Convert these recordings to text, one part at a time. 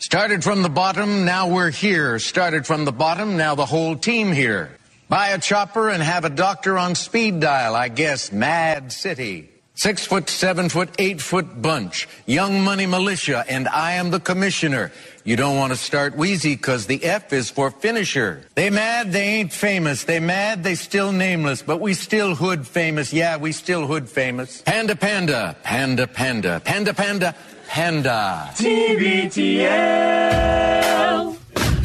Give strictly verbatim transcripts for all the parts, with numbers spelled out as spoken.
Started from the bottom, now we're here. Started from the bottom, now the whole team here. Buy a chopper and have a doctor on speed dial, I guess. Mad City. Six foot, seven foot, eight foot bunch. Young money militia, and I am the commissioner. You don't want to start wheezy because the F is for finisher. They mad, they ain't famous. They mad, they still nameless. But we still hood famous. Yeah, we still hood famous. Panda, panda, panda, panda, panda, panda, panda. T B T L.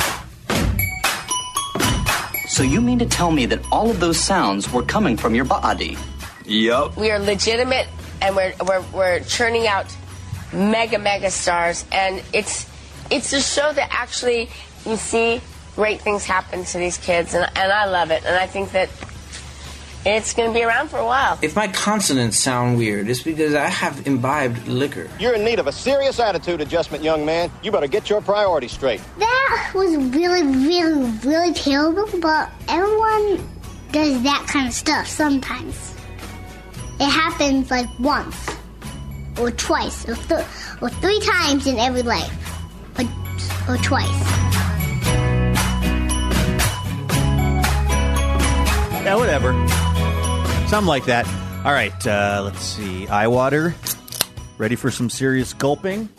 So you mean to tell me that all of those sounds were coming from your body? Yup. We are legitimate, and we're we're we're churning out mega mega stars, and it's it's a show that actually you see great things happen to these kids, and and I love it, and I think that it's going to be around for a while. If my consonants sound weird, it's because I have imbibed liquor. You're in need of a serious attitude adjustment, young man. You better get your priorities straight. That was really, really, really terrible, but everyone does that kind of stuff sometimes. It happens like once, or twice, or, th- or three times in every life, or, or twice. Yeah, whatever. Something like that. All right, uh, let's see. Eye water. Ready for some serious gulping?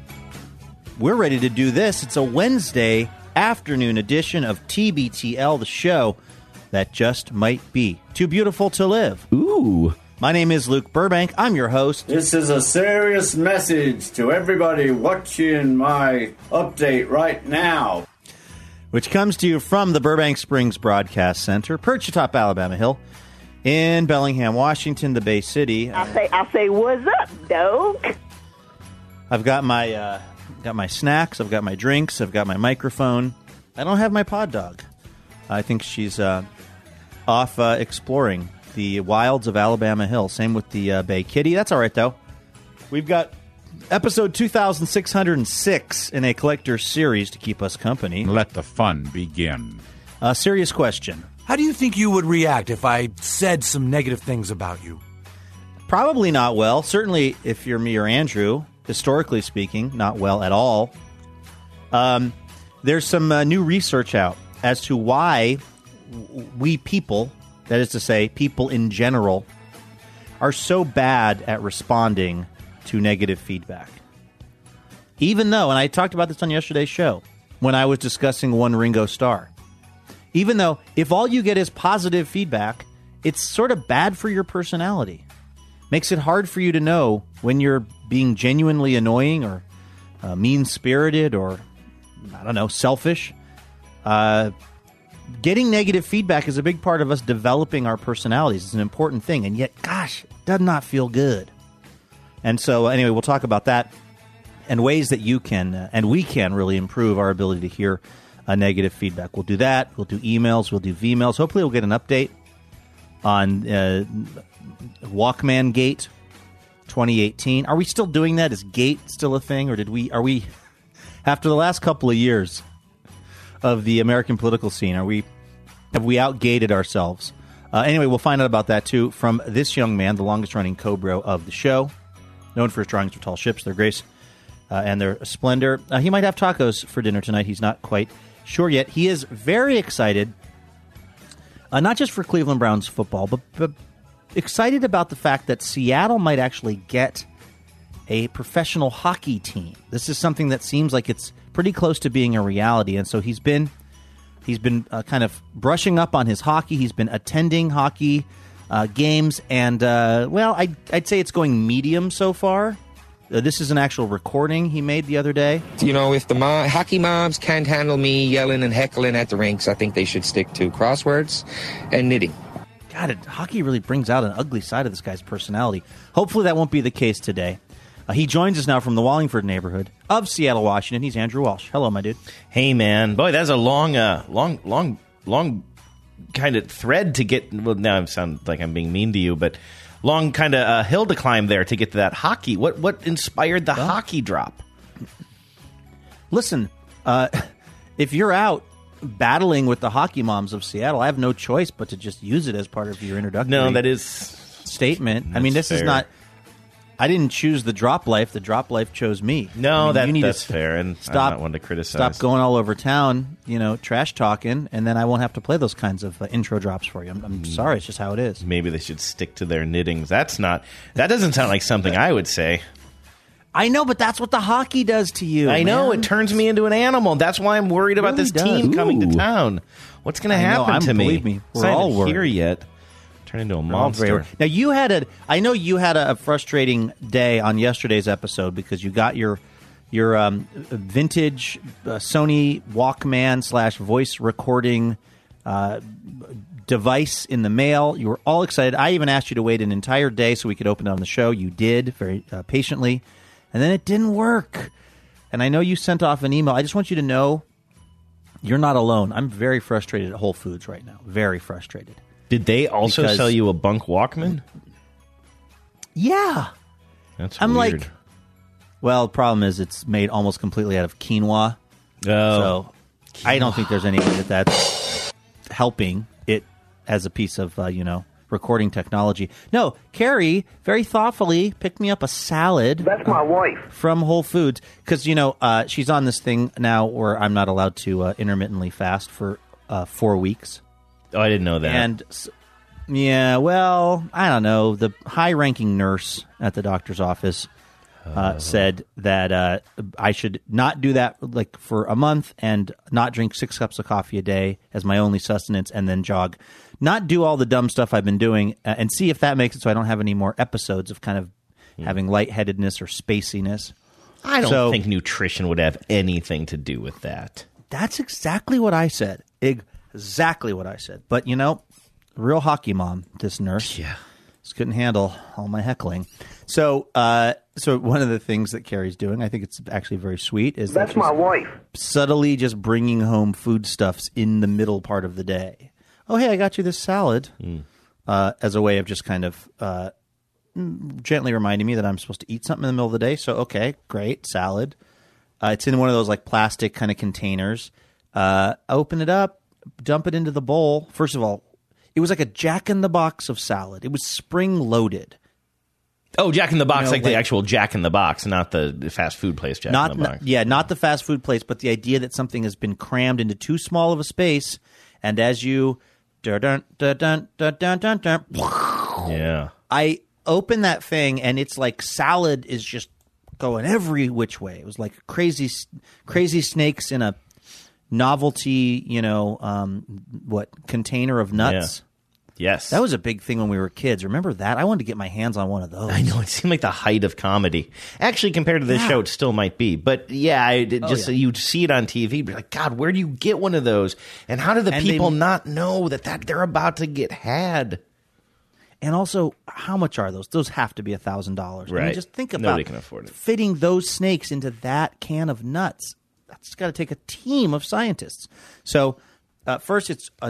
We're ready to do this. It's a Wednesday afternoon edition of T B T L, the show that just might be too beautiful to live. Ooh. My name is Luke Burbank. I'm your host. This is a serious message to everybody watching my update right now. Which comes to you from the Burbank Springs Broadcast Center, perched atop Alabama Hill, in Bellingham, Washington, the Bay City. I say, I say, what's up, dog? I've got my uh, got my snacks. I've got my drinks. I've got my microphone. I don't have my pod dog. I think she's uh, off uh, exploring the wilds of Alabama Hill. Same with the uh, Bay Kitty. That's all right, though. We've got episode two thousand six hundred six in a collector series to keep us company. Let the fun begin. A serious question. How do you think you would react if I said some negative things about you? Probably not well. Certainly, if you're me or Andrew, historically speaking, not well at all. Um, there's some uh, new research out as to why we people, that is to say, people in general, are so bad at responding to negative feedback. Even though, and I talked about this on yesterday's show, when I was discussing One Ringo Starr, even though if all you get is positive feedback, it's sort of bad for your personality. Makes it hard for you to know when you're being genuinely annoying or uh, mean-spirited or, I don't know, selfish. Uh, getting negative feedback is a big part of us developing our personalities. It's an important thing, and yet, gosh, it does not feel good. And so, anyway, we'll talk about that and ways that you can, uh, and we can really improve our ability to hear uh, negative feedback. We'll do that. We'll do emails. We'll do V-mails. Hopefully we'll get an update on uh, Walkman Gate twenty eighteen. Are we still doing that? Is Gate still a thing? Or did we, are we, after the last couple of years of the American political scene, are we, have we outgated ourselves? Uh, anyway, we'll find out about that, too, from this young man, the longest-running co-bro of the show, known for his drawings for tall ships, their grace, uh, and their splendor. Uh, he might have tacos for dinner tonight. He's not quite sure yet. He is very excited, uh, not just for Cleveland Browns football, but, but excited about the fact that Seattle might actually get a professional hockey team. This is something that seems like it's pretty close to being a reality, and so he's been he's been uh, kind of brushing up on his hockey. He's been attending hockey uh, games, and uh, well, I'd, I'd say it's going medium so far. Uh, this is an actual recording he made the other day. You know, if the mo- hockey moms can't handle me yelling and heckling at the rinks, I think they should stick to crosswords and knitting. God, it, hockey really brings out an ugly side of this guy's personality. Hopefully that won't be the case today. Uh, he joins us now from the Wallingford neighborhood of Seattle, Washington. He's Andrew Walsh. Hello, my dude. Hey, man. Boy, that's a long, uh, long, long, long kind of thread to get. Well, now I sound like I'm being mean to you, but long kind of uh, hill to climb there to get to that hockey. What what inspired the well, hockey drop? Listen, uh, if you're out battling with the hockey moms of Seattle, I have no choice but to just use it as part of your introductory no, that is statement. I mean, this fair. is not. I didn't choose the drop life. The drop life chose me. No, I mean, that, you need that's to fair, and stop, I'm not one to criticize. Stop going all over town, you know, trash talking, and then I won't have to play those kinds of uh, intro drops for you. I'm, I'm sorry, it's just how it is. Maybe they should stick to their knittings. That's not. That doesn't sound like something I would say. I know, but that's what the hockey does to you. I know, man. it turns me into an animal. That's why I'm worried about really this does. team coming to Ooh. town. What's going to I know, happen I'm- to me? believe me, we're It's not all even worried. here yet. Turn into a All monster. very- Now you had a. I know you had a, a frustrating day on yesterday's episode because you got your your um, vintage uh, Sony Walkman slash voice recording uh, device in the mail. You were all excited. I even asked you to wait an entire day so we could open it on the show. You did very uh, patiently, and then it didn't work. And I know you sent off an email. I just want you to know you're not alone. I'm very frustrated at Whole Foods right now. Very frustrated. Did they also Because- sell you a bunk Walkman? Yeah. That's I'm weird. like, well, the problem is it's made almost completely out of quinoa. Oh. So I don't think there's any way that that's helping it as a piece of, uh, you know, recording technology. No, Carrie very thoughtfully picked me up a salad. That's my wife. From Whole Foods. Because, you know, uh, she's on this thing now where I'm not allowed to uh, intermittently fast for uh, four weeks. Oh, I didn't know that. And s- yeah, well, I don't know. The high-ranking nurse at the doctor's office uh, said that uh, I should not do that like for a month and not drink six cups of coffee a day as my only sustenance, and then jog. Not do all the dumb stuff I've been doing, uh, and see if that makes it so I don't have any more episodes of kind of having lightheadedness or spaciness. I don't So- think nutrition would have anything to do with that. That's exactly what I said. Exactly what I said. But, you know, real hockey mom, this nurse. Yeah. Just couldn't handle all my heckling. So, uh, so one of the things that Carrie's doing, I think it's actually very sweet, is That's that my she's wife. subtly just bringing home foodstuffs in the middle part of the day. Oh, hey, I got you this salad, uh, as a way of just kind of uh, gently reminding me that I'm supposed to eat something in the middle of the day. So, okay, great, salad. Uh, it's in one of those like plastic kind of containers. Uh, open it up, dump it into the bowl. First of all, it was like a Jack in the Box of salad. It was spring loaded. Oh, Jack in the Box, You know, like, the like- actual Jack in the Box, not the the fast food place Jack Not, in the Box. yeah, not the fast food place, but the idea that something has been crammed into too small of a space, and as you, dun dun dun dun dun dun dun, dun, Yeah. I open that thing and it's like salad is just going every which way. It was like crazy, crazy snakes in a novelty, you know, um, what container of nuts. Yes. That was a big thing when we were kids. Remember that? I wanted to get my hands on one of those. I know, it seemed like the height of comedy. Actually, compared to this Yeah. show, it still might be. But yeah, I, it Oh, just yeah. you'd see it on T V, be like, God, where do you get one of those? And how do the And they- people not know that, that they're about to get had? And also, how much are those? Those have to be a thousand dollars. I mean, Right. just think Nobody about can afford it. fitting those snakes into that can of nuts. That's got to take a team of scientists. So, uh, first, it's a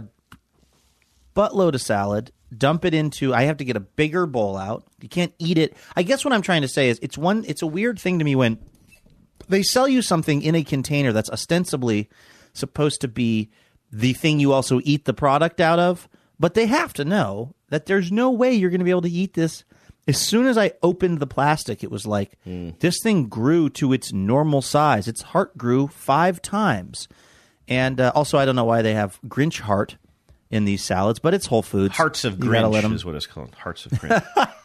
buttload of salad. Dump it into. I have to get a bigger bowl out. You can't eat it. I guess what I'm trying to say is, it's one. It's a weird thing to me when they sell you something in a container that's ostensibly supposed to be the thing you also eat the product out of, but they have to know that there's no way you're going to be able to eat this. As soon as I opened the plastic, it was like, this thing grew to its normal size. Its heart grew five times. And uh, also, I don't know why they have Grinch heart in these salads, but it's Whole Foods. Hearts of You gotta let Grinch 'em- is what it's called. Hearts of Grinch.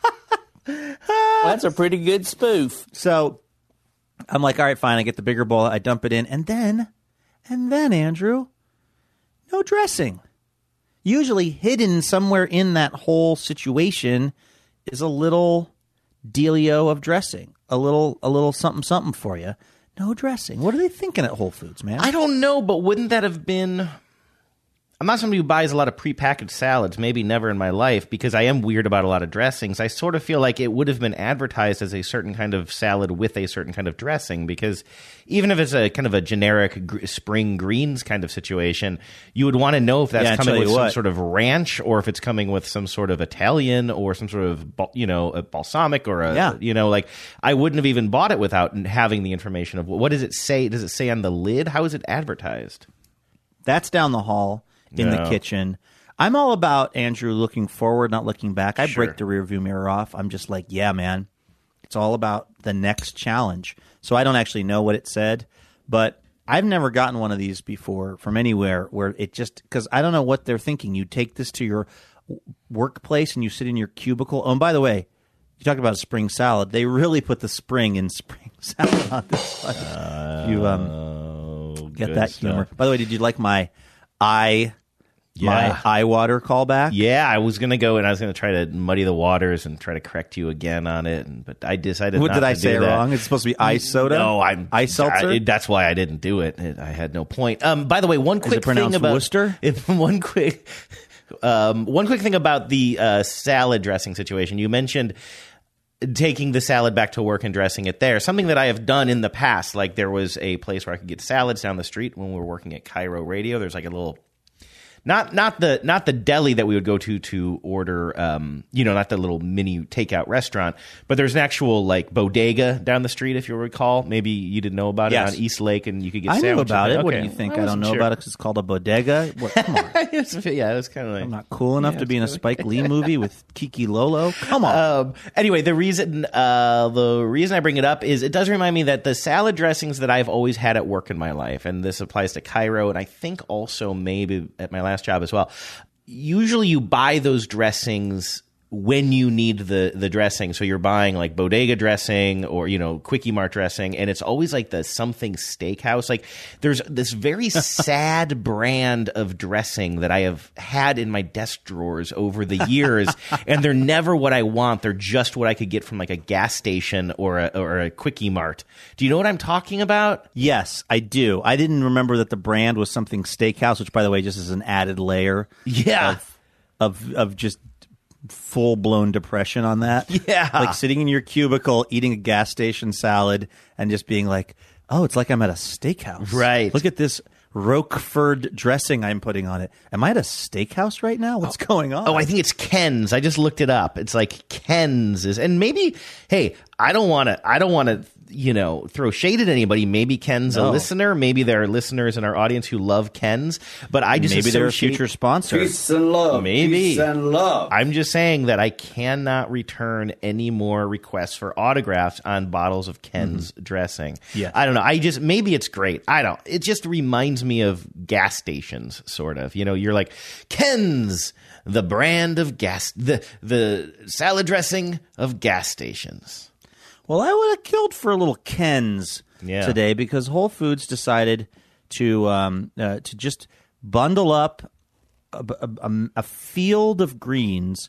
That's a pretty good spoof. So I'm like, all right, fine. I get the bigger bowl. I dump it in. And then, and then, Andrew, no dressing. Usually hidden somewhere in that whole situation is a little dealio of dressing. A little, a little something, something for you. No dressing. What are they thinking at Whole Foods, man? I don't know, but wouldn't that have been... I'm not somebody who buys a lot of prepackaged salads, maybe never in my life, because I am weird about a lot of dressings. I sort of feel like it would have been advertised as a certain kind of salad with a certain kind of dressing, because even if it's a kind of a generic gr- spring greens kind of situation, you would want to know if that's Yeah, I coming tell with you some what. sort of ranch or if it's coming with some sort of Italian or some sort of, bal- you know, a balsamic or a, Yeah. you know, like I wouldn't have even bought it without having the information of what does it say? Does it say on the lid? How is it advertised? That's down the hall in Yeah. the kitchen. I'm all about, Andrew, looking forward, not looking back. I Sure. break the rearview mirror off. I'm just like, yeah, man, It's all about the next challenge. So I don't actually know what it said, but I've never gotten one of these before from anywhere where it just – because I don't know what they're thinking. You take this to your workplace and you sit in your cubicle. Oh, and by the way, you talked about a spring salad. They really put the spring in spring salad on this one. Uh, you um, get that stuff. humor. By the way, did you like my eye – Yeah. My eye water callback? Yeah, I was going to go and I was going to try to muddy the waters and try to correct you again on it, and, but I decided What not did to I do say that. wrong? It's supposed to be ice soda? No, I'm ice seltzer. I, that's why I didn't do it. it. I had no point. Um, by the way, one Is quick it pronounced thing about Worcester? If, one quick, um, one quick thing about the uh, salad dressing situation. You mentioned taking the salad back to work and dressing it there. Something that I have done in the past. Like there was a place where I could get salads down the street when we were working at Cairo Radio. There's like a little. Not not the not the deli that we would go to to order, um, you know, not the little mini takeout restaurant, but there's an actual like bodega down the street, if you recall. Maybe you didn't know about Yes. it on East Lake, and you could get I sandwiches. knew about there. it. What Okay. do you think? I I, don't wasn't know sure. about it because it's called a bodega. What, come on. yeah, it was kind of like I'm not cool enough to be in a Spike Lee movie with Kiki Lolo. Come on. Um, anyway, the reason uh, the reason I bring it up is it does remind me that the salad dressings that I've always had at work in my life, and this applies to Cairo, and I think also maybe at my last job as well. Usually you buy those dressings when you need the the dressing. So you're buying like bodega dressing or, you know, Quickie Mart dressing, and it's always like the something steakhouse. Like there's this very sad brand of dressing that I have had in my desk drawers over the years, and they're never what I want. They're just what I could get from like a gas station or a, or a Quickie Mart. Do you know what I'm talking about? Yes, I do. I didn't remember that the brand was something steakhouse, which, by the way, just is an added layer Yeah. of, of, of just full-blown depression on that. Yeah. Like sitting in your cubicle, eating a gas station salad, and just being like, oh, it's like I'm at a steakhouse. Right. Look at this Roquefort dressing I'm putting on it. Am I at a steakhouse right now? What's going on? Oh, I think it's Ken's. I just looked it up. It's like Ken's is, and maybe, hey, I don't want to, I don't want to, you know, throw shade at anybody. Maybe Ken's No. a listener. Maybe there are listeners in our audience who love Ken's, but I just Maybe they're a associate- future sponsor. Peace and love. Maybe. Peace and love. I'm just saying that I cannot return any more requests for autographs on bottles of Ken's dressing. Yes. I don't know. I just, maybe it's great. I don't. It just reminds me of gas stations, sort of. You know, you're like, Ken's, the brand of gas, the the salad dressing of gas stations. Well, I would have killed for a little Ken's Yeah. today because Whole Foods decided to um, uh, to just bundle up a, a, a field of greens,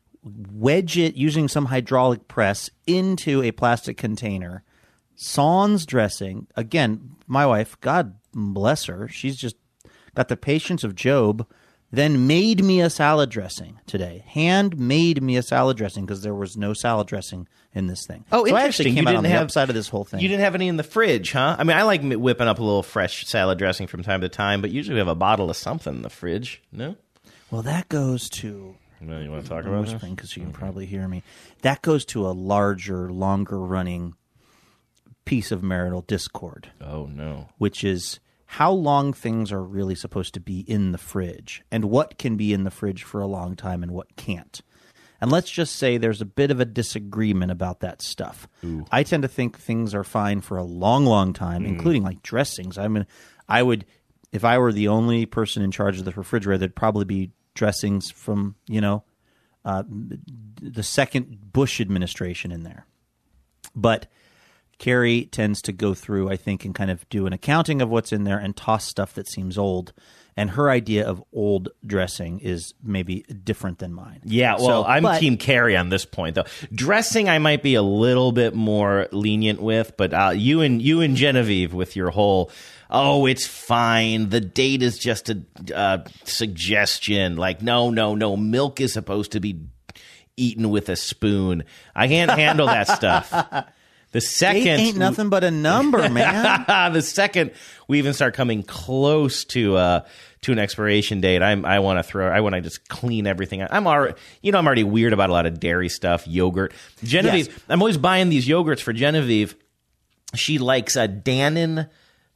wedge it using some hydraulic press into a plastic container. Sans dressing. Again, my wife, God bless her, she's just got the patience of Job. Then made me a salad dressing today. Hand made me a salad dressing because there was no salad dressing in this thing. Oh, so I interesting. actually came You out didn't on the have- upside of this whole thing. You didn't have any in the fridge, huh? I mean, I like m- whipping up a little fresh salad dressing from time to time, but usually we have a bottle of something in the fridge. No? Well, that goes to No, you want to talk I'm about this? whispering because you can probably hear me. That goes to a larger, longer running piece of marital discord. Oh, no. Which is how long things are really supposed to be in the fridge and what can be in the fridge for a long time and what can't. And let's just say there's a bit of a disagreement about that stuff. Ooh. I tend to think things are fine for a long, long time, Mm. including like dressings. I mean, I would, if I were the only person in charge of the refrigerator, there'd probably be dressings from, you know, uh, the second Bush administration in there. But Carrie tends to go through, I think, and kind of do an accounting of what's in there and toss stuff that seems old. And her idea of old dressing is maybe different than mine. Yeah, well, So, I'm but- Team Carrie on this point, though. Dressing, I might be a little bit more lenient with, but uh, you and you and Genevieve with your whole, oh, it's fine. The date is just a uh, suggestion. Like, no, no, no. Milk is supposed to be eaten with a spoon. I can't handle that stuff. The second Date ain't nothing but a number, man. the second we even start coming close to uh, to an expiration date, I'm I want to throw. I want to just clean everything out. I'm already, you know, I'm already weird about a lot of dairy stuff, yogurt. Genevieve, Yes. I'm always buying these yogurts for Genevieve. She likes a Dannon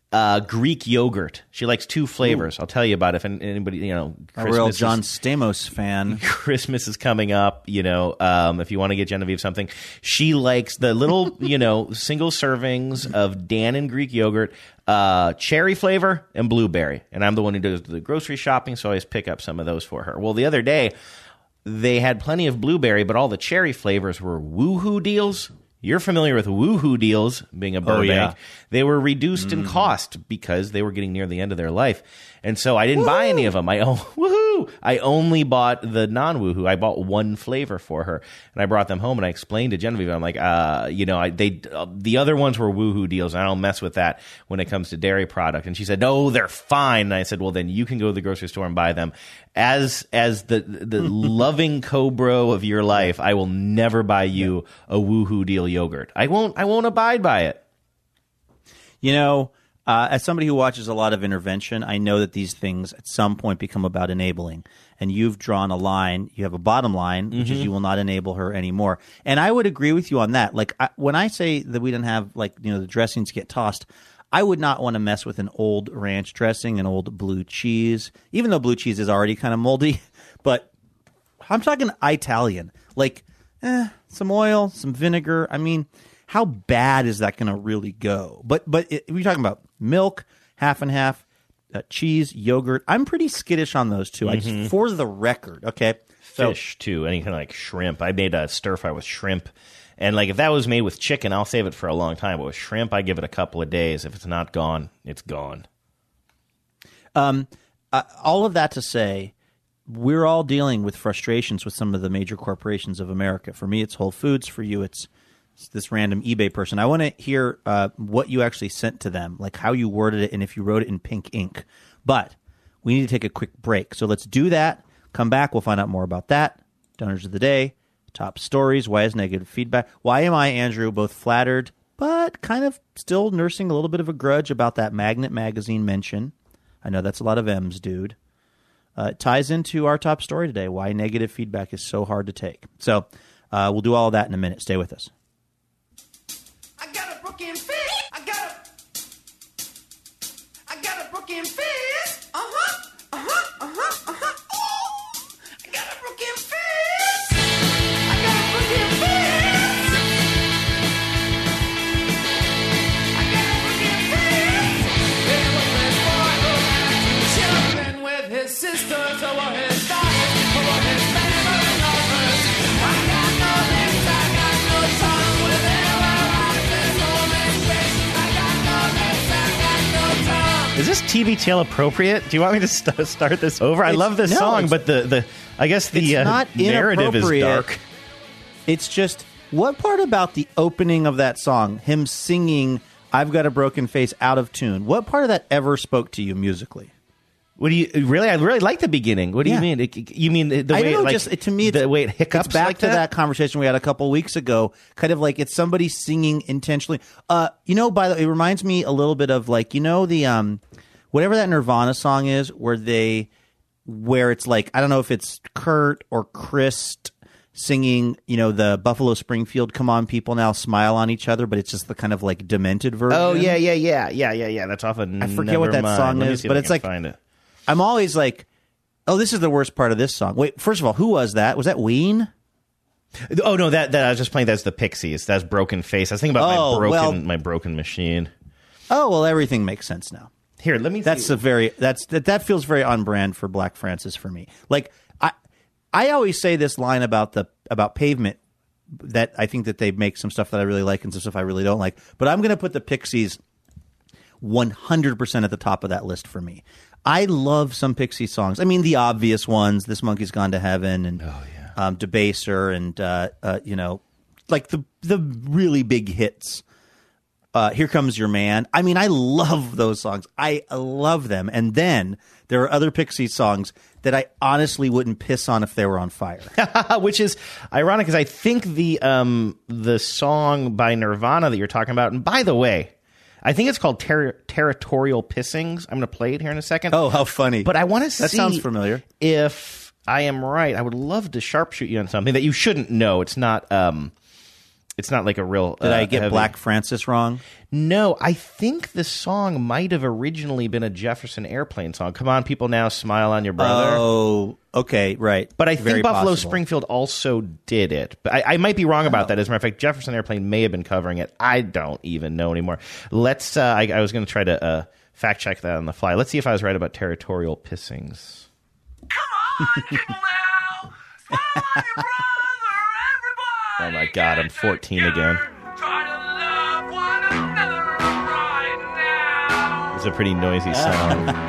uh, Greek yogurt. She likes two flavors. Ooh. I'll tell you about it if anybody, you know, a real John Stamos fan. Christmas is coming up, you know, um, if you want to get Genevieve something. She likes the little, you know, single servings of Dannon Greek yogurt, uh, cherry flavor and blueberry. And I'm the one who does the grocery shopping, so I always pick up some of those for her. Well, the other day, they had plenty of blueberry, but all the cherry flavors were Woohoo deals. You're familiar with Woohoo deals, being a Burbank. Oh, yeah. They were reduced mm. in cost because they were getting near the end of their life. And so I didn't Woo! buy any of them. I, oh, woohoo! I only bought the non-Woohoo. I bought one flavor for her. And I brought them home, and I explained to Genevieve, I'm like, uh, you know, I, they uh, the other ones were Woohoo deals. And I don't mess with that when it comes to dairy product. And she said, no, they're fine. And I said, well, then you can go to the grocery store and buy them. As as the the loving co-bro of your life, I will never buy you a Woohoo deal yogurt. I won't. I won't abide by it. You know, uh, as somebody who watches a lot of intervention, I know that these things at some point become about enabling. And you've drawn a line. You have a bottom line, which mm-hmm. is you will not enable her anymore. And I would agree with you on that. Like I, when I say that we don't have, like, you know, the dressings get tossed, I would not want to mess with an old ranch dressing, an old blue cheese, even though blue cheese is already kind of moldy. But I'm talking Italian, like eh, some oil, some vinegar. I mean, how bad is that going to really go? But but it, we're talking about milk, half and half, uh, cheese, yogurt. I'm pretty skittish on those two. Mm-hmm. I just, for the record, okay. Fish so, too, any kind of like shrimp. I made a stir fry with shrimp. And, like, if that was made with chicken, I'll save it for a long time. But with shrimp, I give it a couple of days. If it's not gone, it's gone. Um, uh, all of that to say, we're all dealing with frustrations with some of the major corporations of America. For me, it's Whole Foods. For you, it's, it's this random eBay person. I want to hear uh, what you actually sent to them, like how you worded it and if you wrote it in pink ink. But we need to take a quick break. So let's do that. Come back. We'll find out more about that. Donors of the Day. Top stories, why is negative feedback? Why am I, Andrew, both flattered but kind of still nursing a little bit of a grudge about that Magnet Magazine mention? I know that's a lot of M's, dude. Uh, it ties into our top story today, why negative feedback is so hard to take. So uh, we'll do all of that in a minute. Stay with us. I got a broken fist. I got a... I got a broken fist. Uh-huh. Uh-huh. Uh-huh. Uh-huh. Oh! I got a broken fist. Sisters over his daughters, over his family lovers. I got no legs, I got no tongue. Whatever I this woman's face, I got no legs, I got no tongue. Is this T V Tail appropriate? Do you want me to st- start this over? I it's, love this no, song, but the, the I guess the uh, not narrative is dark. It's just, what part about the opening of that song, him singing I've Got a Broken Face out of tune, what part of that ever spoke to you musically? What do you really? I really like the beginning. What do yeah. you mean? It, you mean the way I don't know, it, like, just to me, the way it hiccups? It's back like to that? that conversation we had a couple of weeks ago. Kind of like it's somebody singing intentionally. Uh, you know, by the way, it reminds me a little bit of like you know the um, whatever that Nirvana song is, where they, where it's like I don't know if it's Kurt or Chris singing, you know, the Buffalo Springfield "Come On People Now Smile on Each Other," but it's just the kind of like demented version. Oh yeah, yeah, yeah, yeah, yeah, yeah. That's often I forget what that mind. song Let is, but it's like. Find it. I'm always like, oh, this is the worst part of this song. Wait, first of all, who was that? Was that Ween? Oh no, that, that I was just playing. That's the Pixies. That's Broken Face. I was thinking about oh, my broken well, my broken machine. Oh well, everything makes sense now. Here, let me. That's see. a very that's that that feels very on brand for Black Francis for me. Like I I always say this line about the about Pavement that I think that they make some stuff that I really like and some stuff I really don't like. But I'm going to put the Pixies one hundred percent at the top of that list for me. I love some Pixie songs. I mean, the obvious ones, This Monkey's Gone to Heaven and oh, yeah. um, Debaser and, uh, uh, you know, like the the really big hits. Uh, Here Comes Your Man. I mean, I love those songs. I love them. And then there are other Pixie songs that I honestly wouldn't piss on if they were on fire. Which is ironic because I think the um, the song by Nirvana that you're talking about, and by the way, I think it's called ter- Territorial Pissings. I'm going to play it here in a second. Oh, how funny. But I want to see that sounds familiar. If I am right. I would love to sharpshoot you on something that you shouldn't know. It's not um, It's not like a real. Did uh, I get heavy- Black Francis wrong? No, I think the song might have originally been a Jefferson Airplane song. Come on, people now, smile on your brother. Oh, okay, right. But I Very think Buffalo possible. Springfield also did it. But I, I might be wrong about that. As a matter of fact, Jefferson Airplane may have been covering it. I don't even know anymore. Let's. Uh, I, I was going to try to uh, fact check that on the fly. Let's see if I was right about territorial pissings. Oh my God, I'm fourteen again. It's a pretty noisy song. You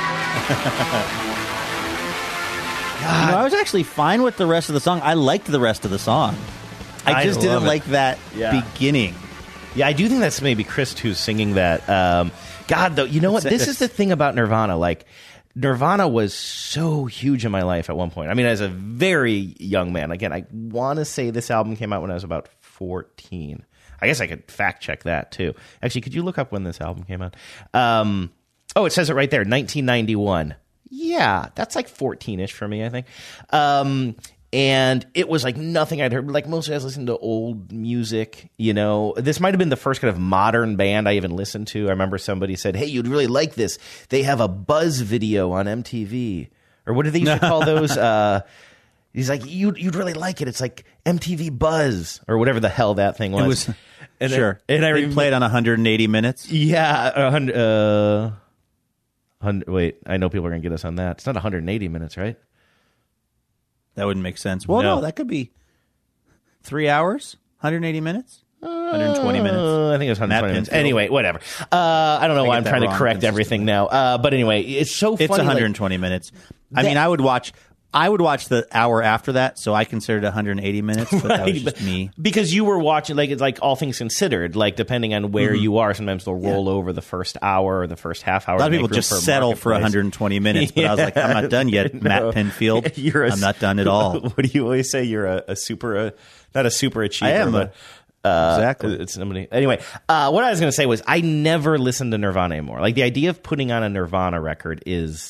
know, I was actually fine with the rest of the song. I liked the rest of the song. I I just love didn't it. like that Yeah. beginning. Yeah, I do think that's maybe Chris who's singing that. Um, God, though, you know what? It's- This is the thing about Nirvana. Like, Nirvana was so huge in my life at one point. I mean, as a very young man. Again, I want to say this album came out when I was about fourteen. I guess I could fact check that, too. Actually, could you look up when this album came out? Um, oh, it says it right there, nineteen ninety-one. Yeah, that's like fourteen-ish for me, I think. Um, and it was like nothing I'd heard. Like mostly I was listening to old music, you know. This might have been the first kind of modern band I even listened to. I remember somebody said, hey, you'd really like this. They have a Buzz video on M T V. Or what did they used to call those? Uh, he's like, you'd, you'd really like it. It's like M T V Buzz or whatever the hell that thing was. It was and sure. I, and I they remember- played on one hundred eighty minutes. Yeah, a hundred. Uh, hundred. Wait, I know people are gonna get us on that. It's not one hundred eighty minutes, right? That wouldn't make sense. Well, no, No. that could be three hours, one hundred eighty minutes, one hundred twenty minutes. Uh, I think it was one hundred twenty minutes. Anyway, whatever. Uh, I don't know I why get I'm that trying to wrong correct everything now. Uh, but anyway, it's so funny. It's one hundred like- twenty minutes. I That- mean, I would watch. I would watch the hour after that, so I considered one hundred eighty minutes. But that was Right, just but- me. because you were watching, like it's like all things considered, like depending on where Mhm. you are, sometimes they'll roll over the first hour or the first half hour. A lot of to make people room just for a settle for marketplace. one hundred twenty minutes, but I was like, I'm not done yet, No. Matt Penfield. You're a- I'm not done at all. What do you always say? You're a, a super, uh, not a super achiever. I am a- but, uh, exactly. It's somebody. Anyway, uh, what I was going to say was I never listened to Nirvana anymore. Like the idea of putting on a Nirvana record is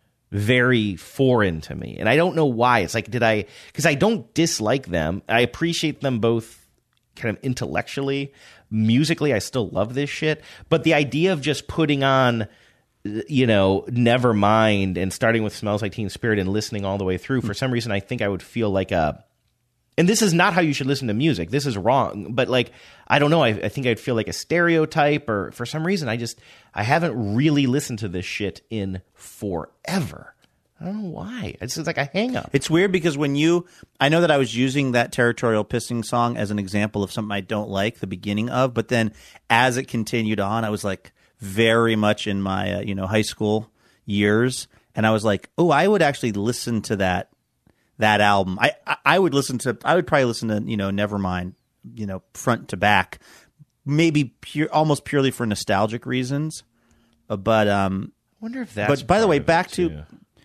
very foreign to me, and I don't know why. It's like, did I? Because I don't dislike them. I appreciate them both, kind of intellectually, musically. I still love this shit, but the idea of just putting on, you know, Nevermind and starting with Smells Like Teen Spirit and listening all the way through, for some reason, I think I would feel like a. And this is not how you should listen to music. This is wrong. But like, I don't know. I, I think I'd feel like a stereotype, or for some reason, I just I haven't really listened to this shit in forever. I don't know why. It's just like a hang up. It's weird because when you, I know that I was using that Territorial Pissing song as an example of something I don't like the beginning of, but then as it continued on, I was like very much in my uh, you know high school years, and I was like, oh, I would actually listen to that that album. I, I I would listen to, I would probably listen to you know Nevermind, you know front to back, maybe pure, almost purely for nostalgic reasons, uh, but um. I wonder if that's. But by the part way, of it, back too. to.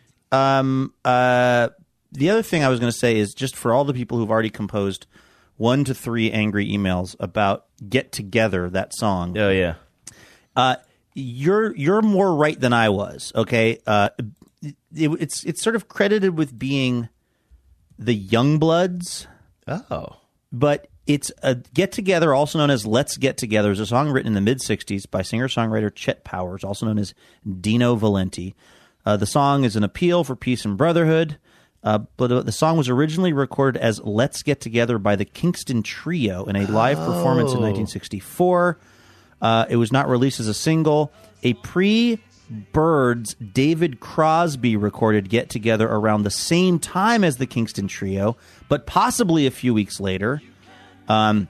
Um, uh, the other thing I was going to say is just for all the people who've already composed one to three angry emails about "Get Together," that song. Oh yeah, uh, you're you're more right than I was. Okay, uh, it, it's it's sort of credited with being the Youngbloods. Oh, but it's a "Get Together," also known as "Let's Get Together," is a song written in the mid sixties by singer-songwriter Chet Powers, also known as Dino Valenti. Uh, the song is an appeal for peace and brotherhood, uh, but uh, the song was originally recorded as "Let's Get Together" by the Kingston Trio in a live Oh. performance in nineteen sixty-four. Uh, it was not released as a single. A pre-Birds David Crosby recorded "Get Together" around the same time as the Kingston Trio, but possibly a few weeks later. Um,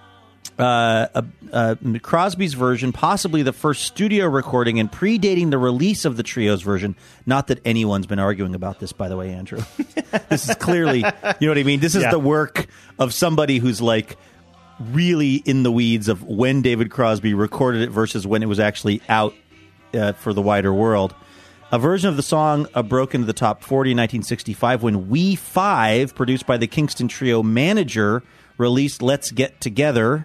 uh, uh, uh, Crosby's version, possibly the first studio recording and predating the release of the trio's version. Not that anyone's been arguing about this, by the way, Andrew. This is clearly, you know what I mean? This is Yeah. the work of somebody who's like really in the weeds of when David Crosby recorded it versus when it was actually out uh, for the wider world. A version of the song uh, broke into the top forty in nineteen sixty-five when We Five, produced by the Kingston Trio manager, released "Let's Get Together."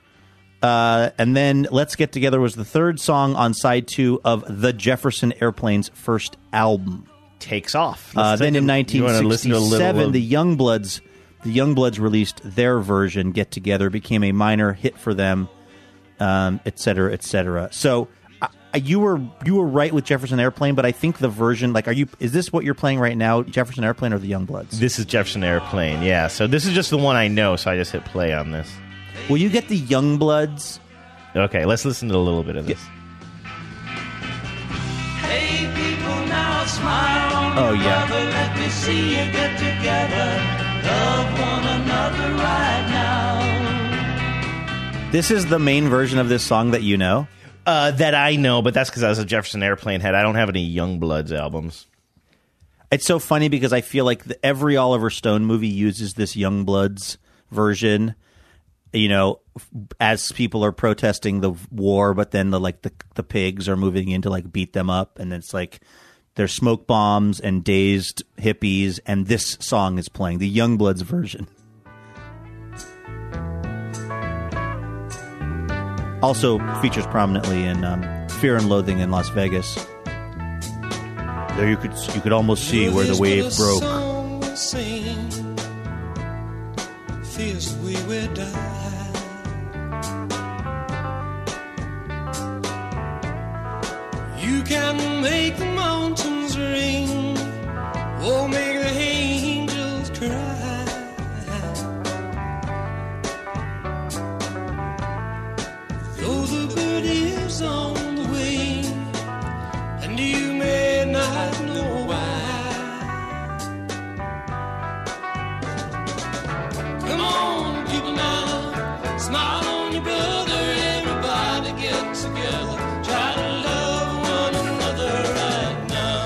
Uh, and then "Let's Get Together" was the third song on side two of the Jefferson Airplane's first album. Takes off. Uh, Let's then take in a- you wanna nineteen listen to a little sixty-seven, of- the Youngbloods the Youngbloods released their version, Get Together, became a minor hit for them, um, et cetera, et cetera. So uh, you were you were right with Jefferson Airplane, but I think the version, like, are you? Is this what you're playing right now, Jefferson Airplane or the Youngbloods? This is Jefferson Airplane, yeah. So this is just the one I know, so I just hit play on this. Will you get the Youngbloods? Okay, let's listen to a little bit of this. Hey people, now smile on Oh, your yeah. brother. Let me see you get together. Love one another right now. This is the main version of this song that you know? Uh, that I know, but that's because I was a Jefferson Airplane head. I don't have any Youngbloods albums. It's so funny because I feel like the, every Oliver Stone movie uses this Youngbloods version, you know, as people are protesting the war, but then the like the the pigs are moving in to like beat them up, and it's like there's smoke bombs and dazed hippies, and this song is playing, the Youngbloods version. Also features prominently in um, Fear and Loathing in Las Vegas. There you could you could almost see where the wave broke. Feels we will die. You can make the mountains ring, or make the angels cry. Though the bird is on the wing, and you may not know why. Come on, people now, smile on your brother. Everybody get together. Try to love one another right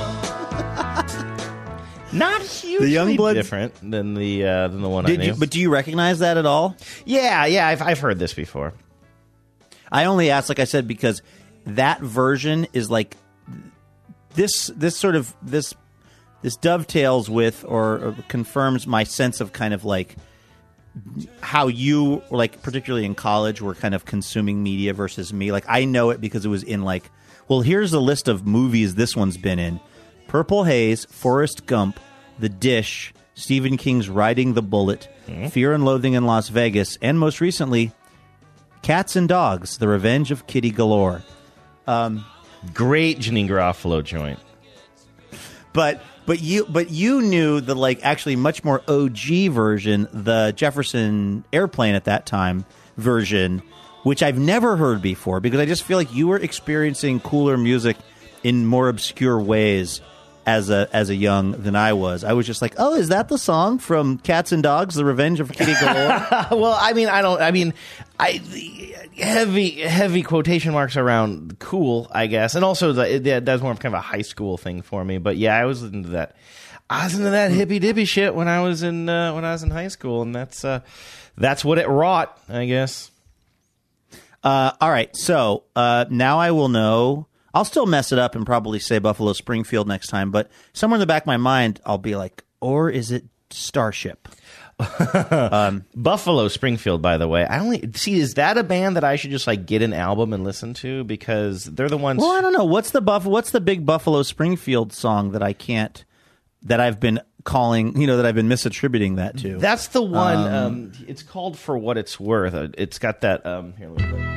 now. Not hugely Youngbloods- different than the uh, than the one Did I you, knew. but do you recognize that at all? Yeah, yeah, I've I've heard this before. I only asked, like I said, because that version is like this. This sort of this this dovetails with or, or confirms my sense of kind of like how you, like particularly in college, were kind of consuming media versus me. Like I know it because it was in like, well, here's a list of movies this one's been in: Purple Haze, Forrest Gump, The Dish, Stephen King's Riding the Bullet, Mm-hmm. Fear and Loathing in Las Vegas, and most recently, Cats and Dogs: The Revenge of Kitty Galore. Um, Great Janine Garofalo joint. But but you but you knew the like actually much more O G version, the Jefferson Airplane at that time version, which I've never heard before because I just feel like you were experiencing cooler music in more obscure ways as a as a young than I was. I was just like, oh, is that the song from Cats and Dogs: The Revenge of Kitty Galore? Well, I mean, I don't. I mean, I heavy heavy quotation marks around cool, I guess, and also the, it, that was more of kind of a high school thing for me. But yeah, I was into that. I was into that hippy dippy shit when I was in uh, when I was in high school, and that's uh, that's what it wrought, I guess. Uh, all right, so uh, now I will know. I'll still mess it up and probably say Buffalo Springfield next time, but somewhere in the back of my mind, I'll be like, or is it Starship? um, Buffalo Springfield, by the way. I only see. Is that a band that I should just like get an album and listen to because they're the ones? Well, I don't know. What's the buff? What's the big Buffalo Springfield song that I can't? That I've been calling, you know, that I've been misattributing that to. That's the one. Um, Um, it's called For What It's Worth. Uh, It's got that. Um, here, let me play.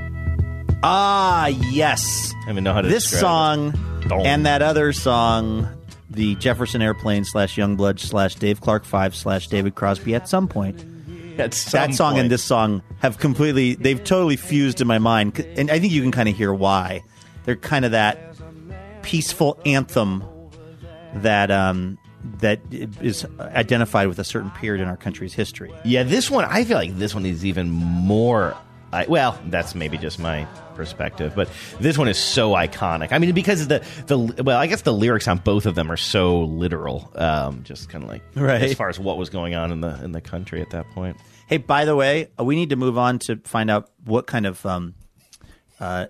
Ah, yes. I don't even know how to this describe song it. Don't. and that other song, the Jefferson Airplane slash Youngblood slash Dave Clark Five slash David Crosby. At some point, At some that song point. and this song have completely, they've totally fused in my mind, and I think you can kind of hear why. They're kind of that peaceful anthem that um, that is identified with a certain period in our country's history. Yeah, this one. I feel like this one is even more. I, well, that's maybe just my perspective, but this one is so iconic. I mean, because the the well, I guess the lyrics on both of them are so literal. Um, just kind of like Right. as far as what was going on in the in the country at that point. Hey, by the way, we need to move on to find out what kind of um, uh,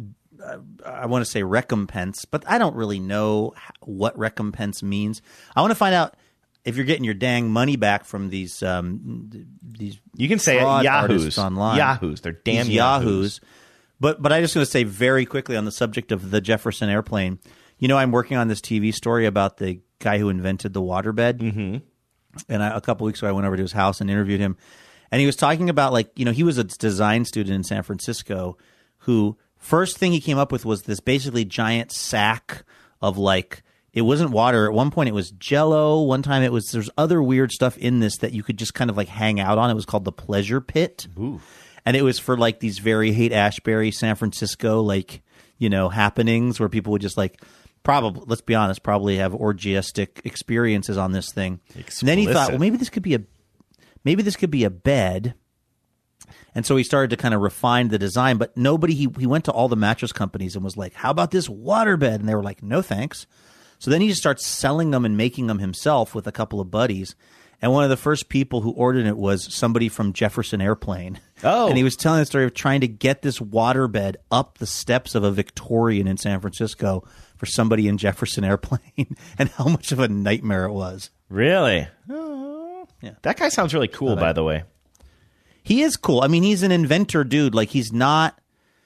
I want to say recompense, but I don't really know what recompense means. I want to find out if you're getting your dang money back from these um, these You can say it, fraud Yahoos. artists online. Yahoos. They're damn These Yahoos. But but I just going to say very quickly on the subject of the Jefferson Airplane. You know, I'm working on this T V story about the guy who invented the waterbed. Mm-hmm. And I, a couple weeks ago, I went over to his house and interviewed him. And he was talking about, like, you know, he was a design student in San Francisco who first thing he came up with was this basically giant sack of, like, it wasn't water. At one point it was Jell-O. One time it was, there's other weird stuff in this that you could just kind of like hang out on. It was called the Pleasure Pit. Ooh. And it was for like these very Haight-Ashbury, San Francisco, like, you know, happenings where people would just like, probably, let's be honest, probably have orgiastic experiences on this thing. Explicit. And then he thought, well, maybe this could be a, maybe this could be a bed. And so he started to kind of refine the design, but nobody, he, he went to all the mattress companies and was like, how about this water bed? And they were like, no, thanks. So then he just starts selling them and making them himself with a couple of buddies. And one of the first people who ordered it was somebody from Jefferson Airplane. Oh. And he was telling the story of trying to get this waterbed up the steps of a Victorian in San Francisco for somebody in Jefferson Airplane and how much of a nightmare it was. Really? Yeah. That guy sounds really cool, Okay. by the way. He is cool. I mean, he's an inventor dude. Like, he's not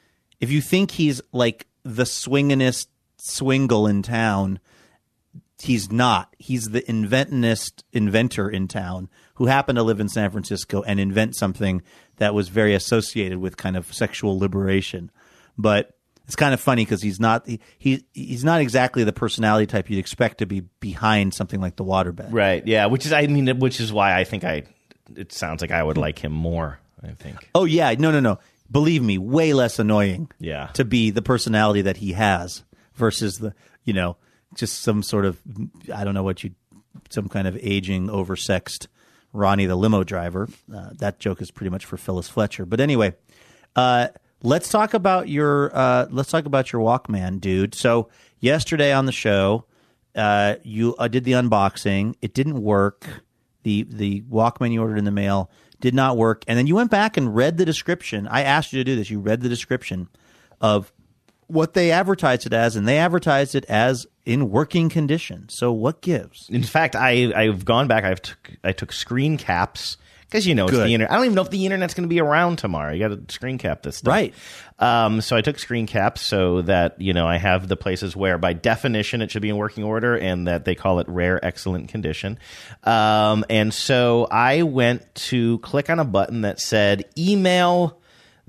– if you think he's like the swinginest swingle in town – he's not. He's the inventinist inventor in town who happened to live in San Francisco and invent something that was very associated with kind of sexual liberation. But it's kind of funny because he's not he, he he's not exactly the personality type you'd expect to be behind something like the waterbed. Right. Yeah. Which is, I mean, which is why I think I. It sounds like I would like him more. I think. Oh yeah, no, no, no. Believe me, way less annoying. Yeah. To be the personality that he has versus the you know. Just some sort of, I don't know what you, some kind of aging, oversexed Ronnie the limo driver. Uh, that joke is pretty much for Phyllis Fletcher. But anyway, uh, let's talk about your, uh, let's talk about your Walkman, dude. So yesterday on the show, uh, you uh, did the unboxing. It didn't work. The the Walkman you ordered in the mail did not work. And then you went back and read the description. I asked you to do this. You read the description of what they advertised it as, and they advertised it as in working condition. So what gives? In fact, I I've gone back. I've took, I took screen caps because you know it's Good. the internet. I don't even know if the internet's going to be around tomorrow. You got to screen cap this stuff, Right. Um, so I took screen caps so that you know I have the places where, by definition, it should be in working order, and that they call it rare, excellent condition. Um, and so I went to click on a button that said email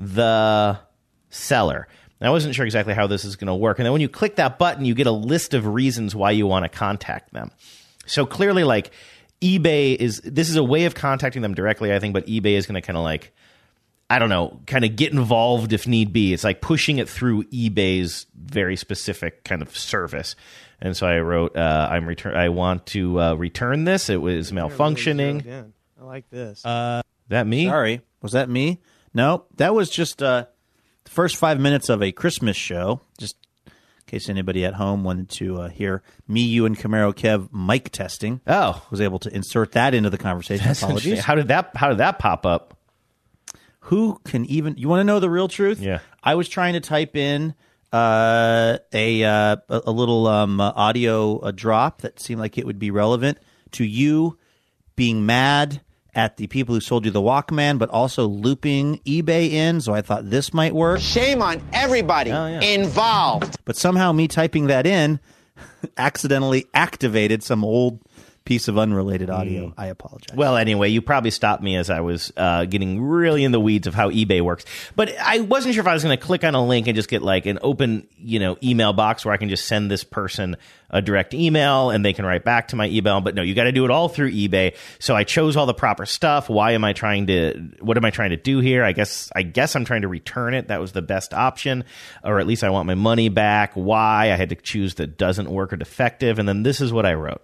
the seller. I wasn't sure exactly how this is going to work. And then when you click that button, you get a list of reasons why you want to contact them. So clearly, like, eBay is, this is a way of contacting them directly, I think, but eBay is going to kind of like, I don't know, kind of get involved if need be. It's like pushing it through eBay's very specific kind of service. And so I wrote, uh, I'm return. I want to uh, return this. It was malfunctioning. Yeah, I like this. Uh, that me? Sorry. Was that me? No, that was just uh, the first five minutes of a Christmas show. Just in case anybody at home wanted to uh, hear me, you, and Camaro Kev mic testing. Oh. Was able to insert that into the conversation. That's Apologies. interesting. How did that, how did that pop up? Who can even... You want to know the real truth? Yeah. I was trying to type in uh, a, uh, a a little um, uh, audio uh, drop that seemed like it would be relevant to you being mad at the people who sold you the Walkman, but also looping eBay in, so I thought this might work. Shame on everybody Oh, yeah. involved. But somehow me typing that in accidentally activated some old piece of unrelated audio. I apologize. Well, anyway, you probably stopped me as I was uh, getting really in the weeds of how eBay works. But I wasn't sure if I was going to click on a link and just get like an open, you know, email box where I can just send this person a direct email and they can write back to my email. But no, you got to do it all through eBay. So I chose all the proper stuff. Why am I trying to? What am I trying to do here? I guess I guess I'm trying to return it. That was the best option, or at least I want my money back. Why? I had to choose that doesn't work or defective, and then this is what I wrote.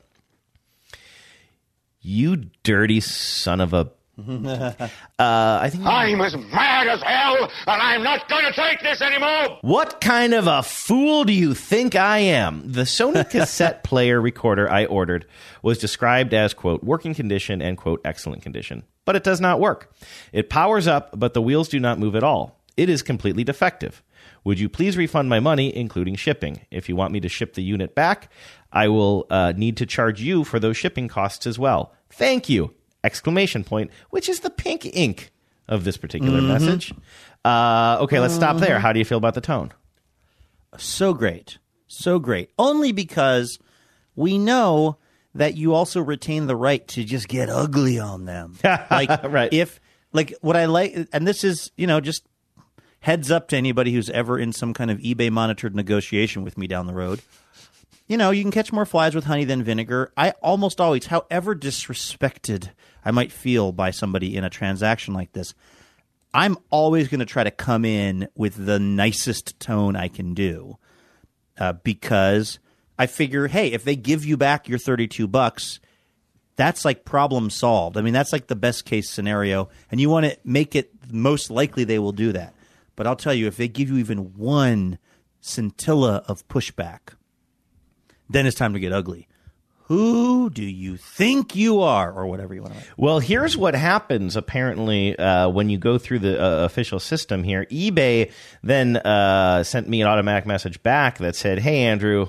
You dirty son of a... uh, I think I'm as mad as hell, and I'm not going to take this anymore. What kind of a fool do you think I am? The Sony cassette player recorder I ordered was described as, quote, working condition and, quote, excellent condition. But it does not work. It powers up, but the wheels do not move at all. It is completely defective. Would you please refund my money, including shipping? If you want me to ship the unit back, I will uh, need to charge you for those shipping costs as well. Thank you! Exclamation point, which is the pink ink of this particular Mhm. message. Uh, okay, let's stop there. How do you feel about the tone? So great. So great. Only because we know that you also retain the right to just get ugly on them. Like, right. if, like, what I like, and this is, you know, just heads up to anybody who's ever in some kind of eBay monitored negotiation with me down the road. You know, you can catch more flies with honey than vinegar. I almost always, however disrespected I might feel by somebody in a transaction like this, I'm always going to try to come in with the nicest tone I can do, uh, because I figure, hey, if they give you back your thirty-two bucks, that's like problem solved. I mean, that's like the best case scenario, and you want to make it most likely they will do that. But I'll tell you, if they give you even one scintilla of pushback, then it's time to get ugly. Who do you think you are, or whatever you want to write? Well, here's what happens, apparently, uh, when you go through the uh, official system here. eBay then uh, sent me an automatic message back that said, hey, Andrew,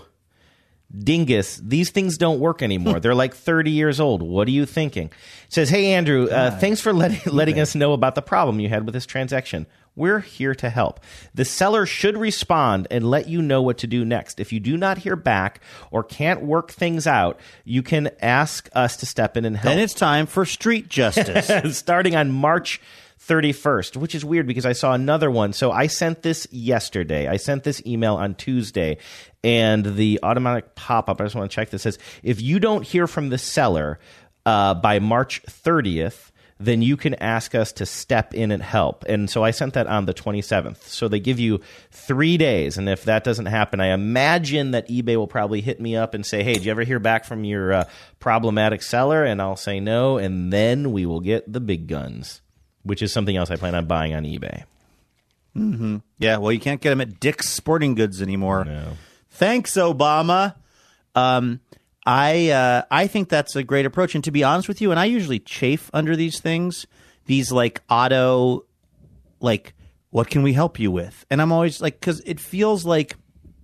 dingus, these things don't work anymore. They're like thirty years old. What are you thinking? It says, hey, Andrew, uh, thanks for letting, letting us know about the problem you had with this transaction. We're here to help. The seller should respond and let you know what to do next. If you do not hear back or can't work things out, you can ask us to step in and help. Then it's time for street justice. Starting on March thirty-first, which is weird because I saw another one. So I sent this yesterday. I sent this email on Tuesday, and the automatic pop-up, I just want to check this, says, if you don't hear from the seller uh, by March thirtieth, then you can ask us to step in and help. And so I sent that on the twenty-seventh. So they give you three days. And if that doesn't happen, I imagine that eBay will probably hit me up and say, hey, did you ever hear back from your uh, problematic seller? And I'll say no. And then we will get the big guns, which is something else I plan on buying on eBay. Mm-hmm. Yeah, well, you can't get them at Dick's Sporting Goods anymore. No. Thanks, Obama. Um, I uh, I think that's a great approach. And to be honest with you, and I usually chafe under these things, these like auto, like, what can we help you with? And I'm always like, because it feels like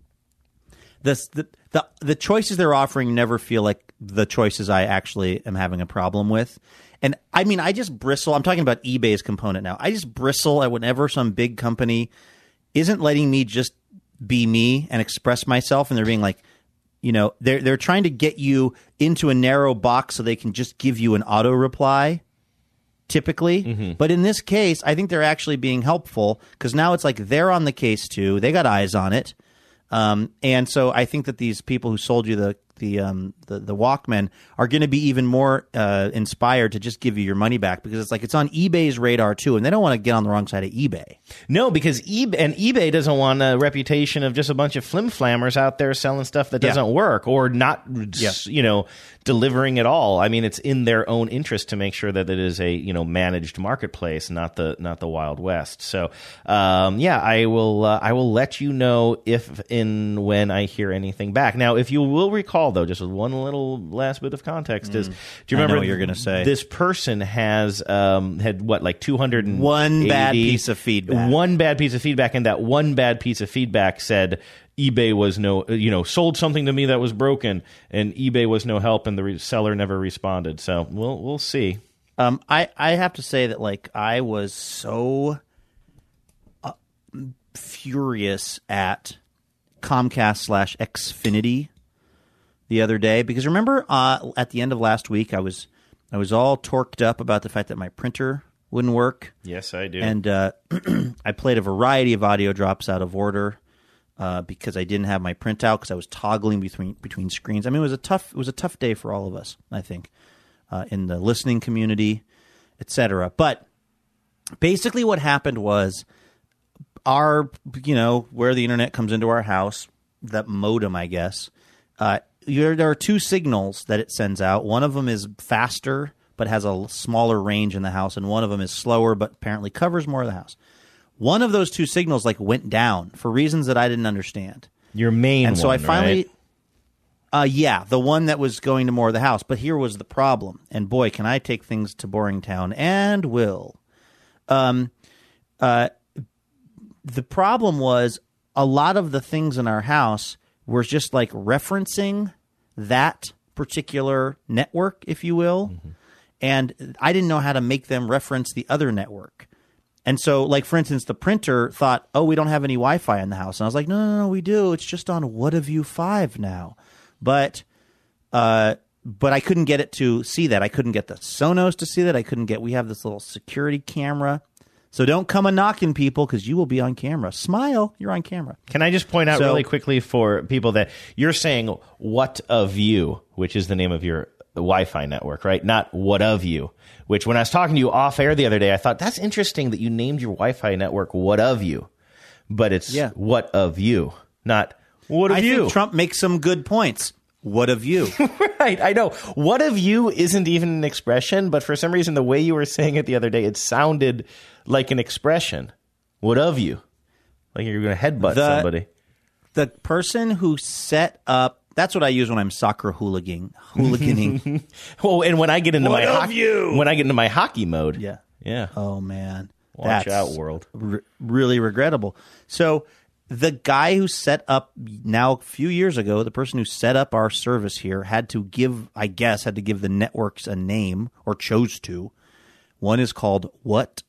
this, the, the the choices they're offering never feel like the choices I actually am having a problem with. And I mean, I just bristle. I'm talking about eBay's component now. I just bristle at whenever some big company isn't letting me just be me and express myself, and they're being like, you know, they're they're trying to get you into a narrow box so they can just give you an auto reply, typically. Mm-hmm. But in this case, I think they're actually being helpful because now it's like they're on the case too. They got eyes on it. Um, and so I think that these people who sold you the the um, the, the Walkman are going to be even more uh, inspired to just give you your money back because it's like it's on eBay's radar too, and they don't want to get on the wrong side of eBay. No, because eBay and eBay doesn't want a reputation of just a bunch of flim-flammers out there selling stuff that doesn't yeah. work or not, yeah. you know, delivering at all. I mean, it's in their own interest to make sure that it is a you know managed marketplace, not the not the Wild West. So, um, yeah, I will uh, I will let you know if in when I hear anything back. Now, if you will recall, though, just with one little last bit of context, mm. is do you remember I know what you're going to say? This person has um, had what like two hundred one bad piece of feedback. One bad piece of feedback, and that one bad piece of feedback said eBay was no, you know, sold something to me that was broken, and eBay was no help, and the re- seller never responded. So we'll we'll see. Um, I I have to say that like I was so uh, furious at Comcast slash Xfinity the other day because remember uh, at the end of last week I was I was all torqued up about the fact that my printer wouldn't work. Yes, I do. And uh, I played a variety of audio drops out of order. Uh, because I didn't have my printout because I was toggling between between screens. I mean, it was a tough it was a tough day for all of us, I think, uh, in the listening community, et cetera. But basically, what happened was our you know where the internet comes into our house, that modem, I guess. Uh, there, there are two signals that it sends out. One of them is faster but has a smaller range in the house, and one of them is slower but apparently covers more of the house. One of those two signals like went down for reasons that I didn't understand. Your main one, and so I finally, right? uh, yeah, the one that was going to more of the house. But here was the problem, and boy, can I take things to Boring Town and will. Um, uh, the problem was a lot of the things in our house were just like referencing that particular network, if you will, mm-hmm. and I didn't know how to make them reference the other network. And so, like, for instance, the printer thought, oh, we don't have any Wi-Fi in the house. And I was like, no, no, no, we do. It's just on What Have You five now. But uh, but I couldn't get it to see that. I couldn't get the Sonos to see that. I couldn't get. We have this little security camera. So don't come a knocking, people, because you will be on camera. Smile, you're on camera. Can I just point out So- really quickly for people that you're saying what of you, which is the name of your Wi-Fi network, right? Not what of you, which when I was talking to you off air the other day, I thought that's interesting that you named your Wi-Fi network what of you, but it's Yeah. what of you, not what of I you. think Trump makes some good points. What of you? Right, I know. What of you isn't even an expression, but for some reason, the way you were saying it the other day, it sounded like an expression. What of you? Like you're going to headbutt The- somebody. The person who set up, that's what I use when I'm soccer hooliganing. Hooliganing. Oh, and when I get into What my of hockey, you? when I get into my hockey mode, Yeah. yeah. Oh, man. Watch That's out, world. re- really regrettable. So the guy who set up now a few years ago, the person who set up our service here had to give, I guess, had to give the networks a name or chose to. One is called What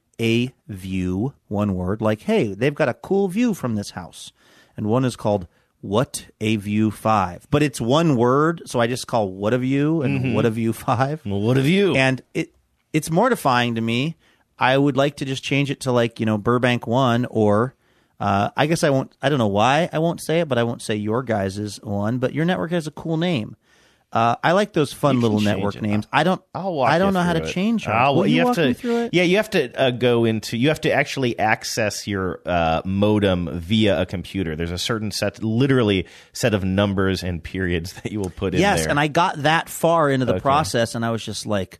a View, one word, like, hey, they've got a cool view from this house. And one is called What a View five. But it's one word, so I just call What a View and Mhm. What a View five. Well, what of you? And it it's mortifying to me. I would like to just change it to like, you know, Burbank one or uh, I guess I won't, I don't know why I won't say it, but I won't say your guys' one, but your network has a cool name. Uh, I like those fun little change network it. names. I don't, I'll walk I don't you know how to through it. change them. I'll- Will you, you have walk to, me through it? Yeah, you have to uh, go into. You have to actually access your uh, modem via a computer. There's a certain set, literally set of numbers and periods that you will put in Yes, there. and I got that far into the Okay. process, and I was just like,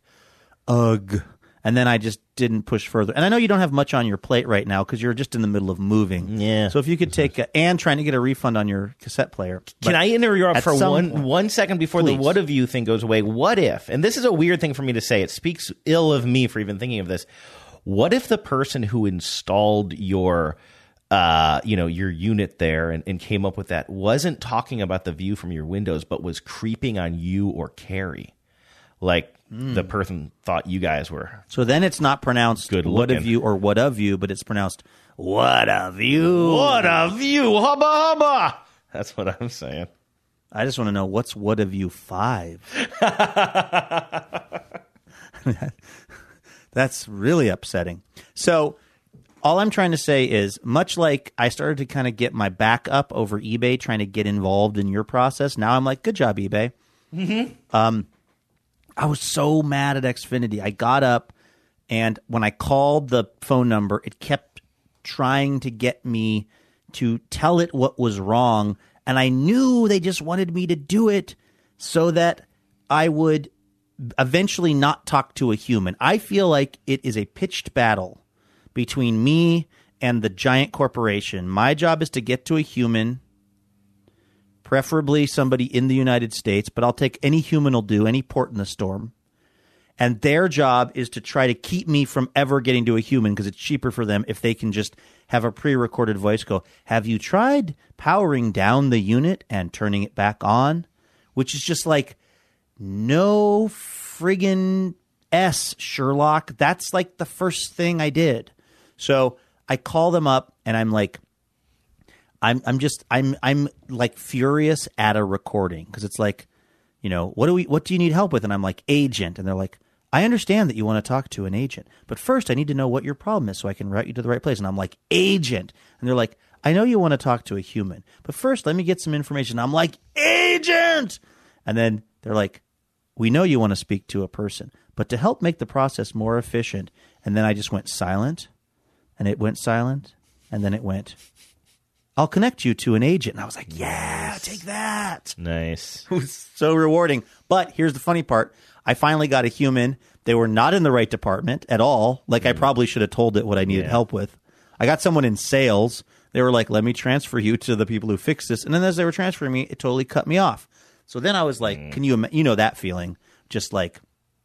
ugh. And then I just didn't push further. And I know you don't have much on your plate right now because you're just in the middle of moving. Yeah. So if you could take a, and trying to get a refund on your cassette player. Can But I interrupt at for some one point- one second before the Please. what of you thing goes away? What if, and this is a weird thing for me to say, it speaks ill of me for even thinking of this. What if the person who installed your uh, you know, your unit there and, and came up with that wasn't talking about the view from your windows, but was creeping on you or Carrie? Like Mm. the person thought you guys were. So then it's not pronounced Good what of looking. you or what of you, but it's pronounced what of you. What of you? Hubba hubba. That's what I'm saying. I just want to know what's what of you five. That's really upsetting. So all I'm trying to say is, much like I started to kind of get my back up over eBay, trying to get involved in your process, now I'm like, good job, eBay. Mm-hmm. Um, I was so mad at Xfinity. I got up, and when I called the phone number, it kept trying to get me to tell it what was wrong, and I knew they just wanted me to do it so that I would eventually not talk to a human. I feel like it is a pitched battle between me and the giant corporation. My job is to get to a human, preferably somebody in the United States, but I'll take any human will do, any port in the storm. And their job is to try to keep me from ever getting to a human because it's cheaper for them if they can just have a pre-recorded voice go, have you tried powering down the unit and turning it back on? Which is just like, no friggin' S, Sherlock. That's like the first thing I did. So I call them up and I'm like, I'm I'm just I'm I'm like furious at a recording because it's like, you know, what do we what do you need help with? And I'm like, agent, and they're like, I understand that you want to talk to an agent, but first I need to know what your problem is so I can route you to the right place. And I'm like, agent, and they're like, I know you want to talk to a human, but first let me get some information. I'm like, agent, and then they're like, we know you want to speak to a person, but to help make the process more efficient. And then I just went silent, and it went silent, and then it went, I'll connect you to an agent. And I was like, yeah, take that. Nice. It was so rewarding. But here's the funny part. I finally got a human. They were not in the right department at all. Like, I probably should have told it what I needed Yeah. help with. I got someone in sales. They were like, let me transfer you to the people who fix this. And then as they were transferring me, it totally cut me off. So then I was like, can you, ima- you know that feeling? Just like,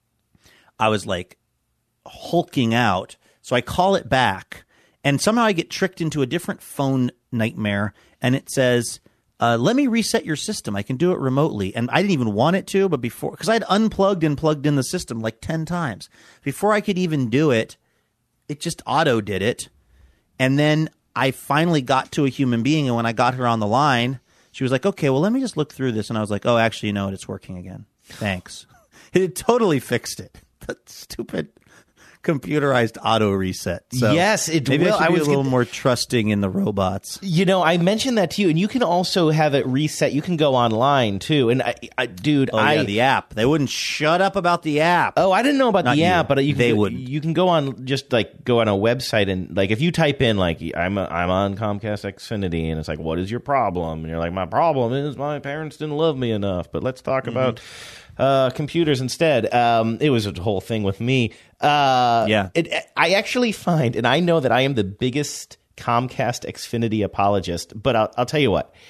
I was like hulking out. So I call it back. And somehow I get tricked into a different phone nightmare, and it says, uh, let me reset your system. I can do it remotely. And I didn't even want it to, but before, because I had unplugged and plugged in the system like ten times. Before I could even do it, it just auto did it. And then I finally got to a human being, and when I got her on the line, she was like, okay, well, let me just look through this. And I was like, oh, actually, you know what? It's working again. Thanks. It totally fixed it. That stupid computerized auto reset. So yes, it maybe will. I should I be was a little gonna- more trusting in the robots. You know, I mentioned that to you, and you can also have it reset. You can go online too, and I, I dude, Oh I yeah, the app. They wouldn't shut up about the app. Oh, I didn't know about Not the you. app, but you can They go, wouldn't. You can go on, just like go on a website, and like if you type in like I'm a, I'm on Comcast Xfinity, and it's like, what is your problem? And you're like, my problem is my parents didn't love me enough. But let's talk Mm-hmm. about uh, computers instead. Um, it was a whole thing with me. Uh, Yeah. It, I actually find, and I know that I am the biggest Comcast Xfinity apologist, but I'll, I'll tell you what.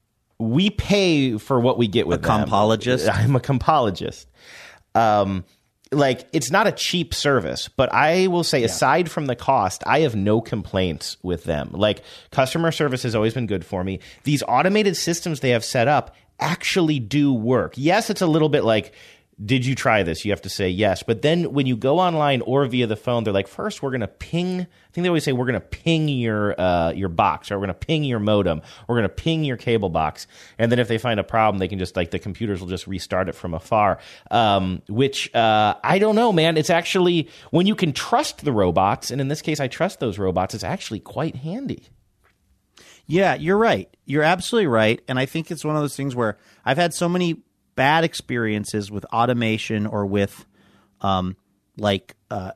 We pay for what we get with A them. compologist? I'm a compologist. Um, like, it's not a cheap service, but I will say, aside from the cost, I have no complaints with them. Like, customer service has always been good for me. These automated systems they have set up actually do work. Yes, it's a little bit like, did you try this? You have to say yes. But then when you go online or via the phone, they're like, first, we're going to ping. I think they always say, we're going to ping your uh, your box, or we're going to ping your modem. We're going to ping your cable box. And then if they find a problem, they can just, like, the computers will just restart it from afar. Um, which, uh, I don't know, man. It's actually, when you can trust the robots, and in this case, I trust those robots, it's actually quite handy. Yeah, you're right. You're absolutely right. And I think it's one of those things where I've had so many bad experiences with automation or with, um, like, uh,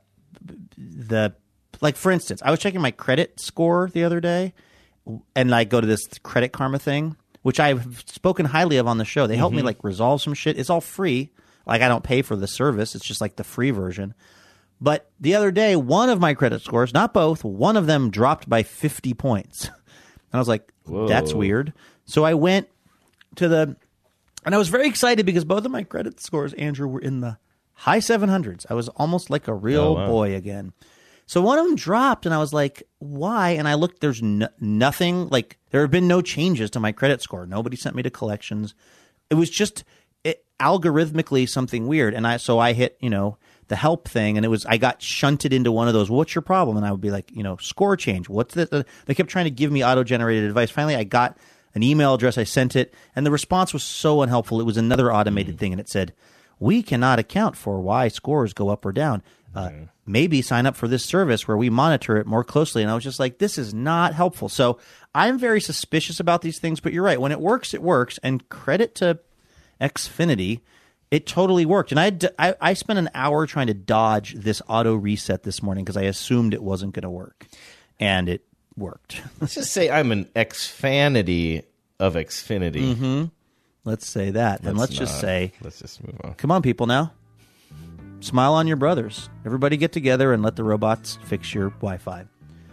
the, like, for instance, I was checking my credit score the other day, and I go to this Credit Karma thing, which I've spoken highly of on the show. They help me, Mhm. like, resolve some shit. It's all free. Like, I don't pay for the service. It's just, like, the free version. But the other day, one of my credit scores, not both, one of them dropped by fifty points. And I was like, that's Whoa. weird. So I went to the, and I was very excited because both of my credit scores, Andrew, were in the high seven hundreds. I was almost like a real Oh, wow. boy again. So one of them dropped, and I was like, why? And I looked, there's no, nothing, like, there have been no changes to my credit score. Nobody sent me to collections. It was just it, algorithmically something weird. And I, so I hit, you know, the help thing, and it was, I got shunted into one of those, what's your problem? And I would be like, you know, score change. What's the, they kept trying to give me auto-generated advice. Finally, I got an email address. I sent it, and the response was so unhelpful. It was another automated thing, and it said, we cannot account for why scores go up or down. Uh, maybe sign up for this service where we monitor it more closely. And I was just like, this is not helpful. So I'm very suspicious about these things, but you're right. When it works, it works. And credit to Xfinity, it totally worked. And I, d- I, I spent an hour trying to dodge this auto reset this morning because I assumed it wasn't going to work. And it worked. Let's just say I'm an Xfanity of Xfinity. Mm-hmm. Let's say that. And let's just not. say, Let's just move on. come on, people now. Smile on your brothers. Everybody get together and let the robots fix your Wi-Fi.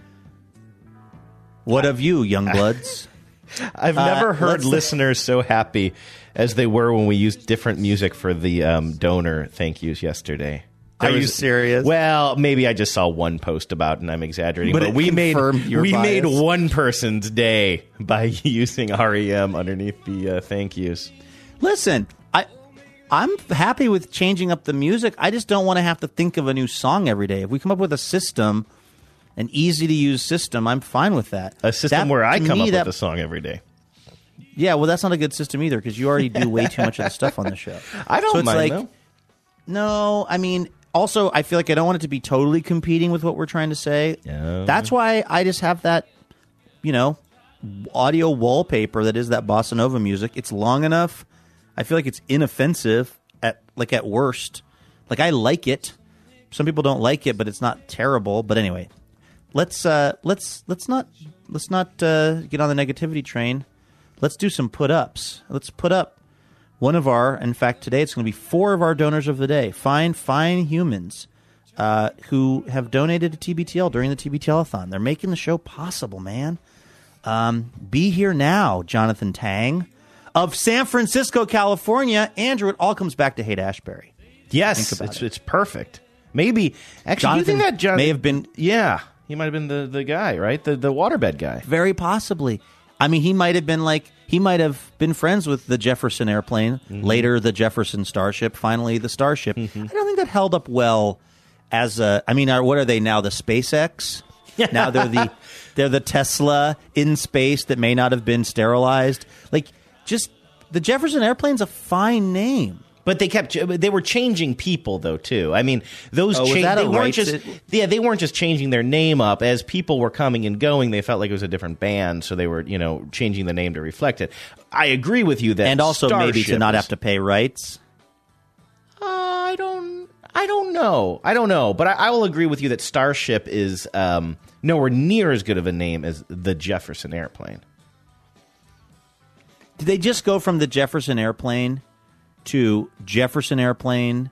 What of you, young bloods? I've Uh, never heard let's- listeners so happy as they were when we used different music for the um, donor thank yous yesterday. There Are you serious? Well, maybe I just saw one post about it and I'm exaggerating, But but, it we made confirmed your we made bias. one person's day by using R E M underneath the uh, thank yous. Listen, I, I'm happy with changing up the music. I just don't want to have to think of a new song every day. If we come up with a system, an easy-to-use system, I'm fine with that. A system That- where I to come me, up that- with a song every day. Yeah, well, that's not a good system either because you already do way too much of the stuff on the show. I don't so it's mind, like, though. No, I mean, also, I feel like I don't want it to be totally competing with what we're trying to say. Yeah. That's why I just have that, you know, audio wallpaper that is that bossa nova music. It's long enough. I feel like it's inoffensive at like at worst. Like I like it. Some people don't like it, but it's not terrible. But anyway, let's uh, let's let's not let's not uh, get on the negativity train. Let's do some put ups. Let's put up one of our. In fact, today it's going to be four of our donors of the day. Fine, fine humans uh, who have donated to T B T L during the T B T L-a-thon. They're making the show possible, man. Um, be here now, Jonathan Tang of San Francisco, California. Andrew, it all comes back to Haight Ashbury. Yes, Think about it's it. it's perfect. Maybe actually, Jonathan do you think that John may have been Yeah, he might have been the, the guy, right? The the waterbed guy. very possibly. I mean, he might have been like he might have been friends with the Jefferson airplane. Mm-hmm. Later, the Jefferson Starship. Finally, the Starship. I don't think that held up well as a. I mean, are, what are they now? The SpaceX. Now they're the they're the Tesla in space that may not have been sterilized. Like, just the Jefferson airplane's a fine name. But they kept they were changing people though too. I mean, those Oh, was cha- that a they weren't rights just it- yeah they weren't just changing their name up as people were coming and going. They felt like it was a different band, so they were you know changing the name to reflect it. I agree with you that and also maybe to Starship not is- have to pay rights. Uh, I don't I don't know I don't know, but I, I will agree with you that Starship is um, nowhere near as good of a name as the Jefferson Airplane. Did they just go from the Jefferson Airplane to Jefferson Airplane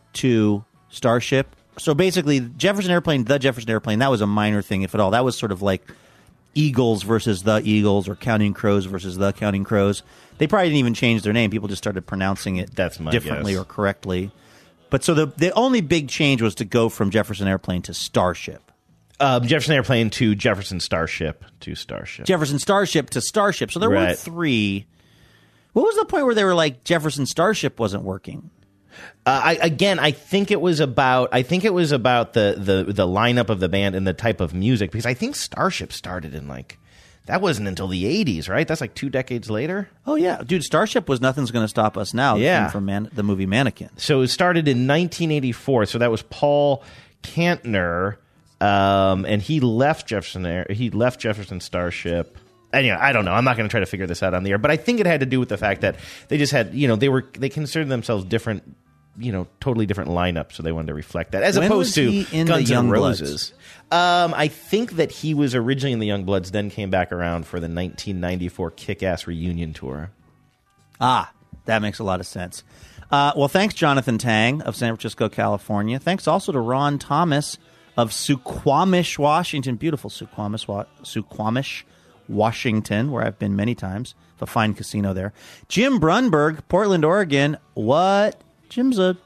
to Starship? So basically, Jefferson Airplane, the Jefferson Airplane, that was a minor thing, if at all. That was sort of like Eagles versus the Eagles or Counting Crows versus the Counting Crows. They probably didn't even change their name. People just started pronouncing it That's my differently guess. or correctly. But so the the only big change was to go from Jefferson Airplane to Starship. Um, Jefferson Airplane to Jefferson Starship to Starship. Jefferson Starship to Starship. So there were Right. three. What was the point where they were like Jefferson Starship wasn't working? Uh, I, again, I think it was about. I think it was about the, the the lineup of the band and the type of music, because I think Starship started in like that wasn't until the eighties, right? That's like two decades later. Oh yeah, dude, Starship was Nothing's Gonna Stop Us Now. Yeah. Came from Man- the movie Mannequin. So it started in nineteen eighty-four. So that was Paul Kantner, um, and he left Jefferson. Air, he left Jefferson Starship. And, you know, I don't know. I'm not going to try to figure this out on the air, but I think it had to do with the fact that they just had, you know, they were they considered themselves different, you know, totally different lineup, so they wanted to reflect that, as When opposed was to he in Guns the N' Youngbloods? Roses. Um, I think that he was originally in the Youngbloods, then came back around for the nineteen ninety-four Kick-Ass reunion tour. Ah, that makes a lot of sense. Uh, well, thanks, Jonathan Tang of San Francisco, California. Thanks also to Ron Thomas of Suquamish, Washington. Beautiful Suquamish, Wa- Suquamish, Washington, where I've been many times. A fine casino there. Jim Brunberg, Portland, Oregon. What? Jim's a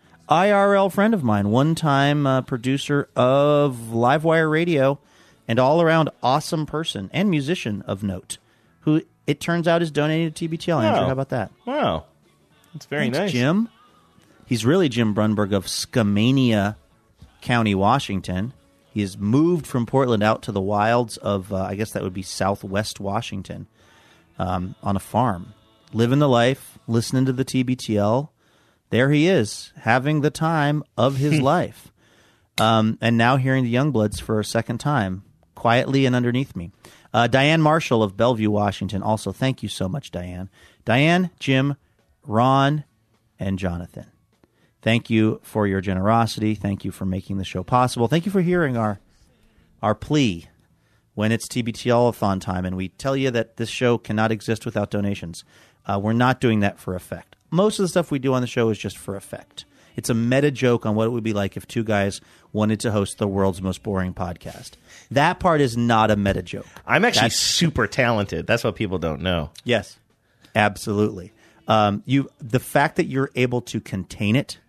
I R L friend of mine, one-time uh, producer of Livewire Radio, and all-around awesome person and musician of note, who it turns out is donating to T B T L. Andrew, Wow. how about that? Wow. That's very Thanks, nice. Jim. He's really Jim Brunberg of Skamania County, Washington. He has moved from Portland out to the wilds of, uh, I guess that would be southwest Washington, um, on a farm. Living the life, listening to the T B T L. There he is, having the time of his life. Um, and now hearing the Youngbloods for a second time, quietly and underneath me. Uh, Diane Marshall of Bellevue, Washington. Also, thank you so much, Diane. Diane, Jim, Ron, and Jonathan. Thank you for your generosity. Thank you for making the show possible. Thank you for hearing our our plea when it's T B T L-a-thon time, and we tell you that this show cannot exist without donations. Uh, we're not doing that for effect. Most of the stuff we do on the show is just for effect. It's a meta joke on what it would be like if two guys wanted to host the world's most boring podcast. That part is not a meta joke. I'm actually That's- super talented. That's what people don't know. Yes, absolutely. Um, you the fact that you're able to contain it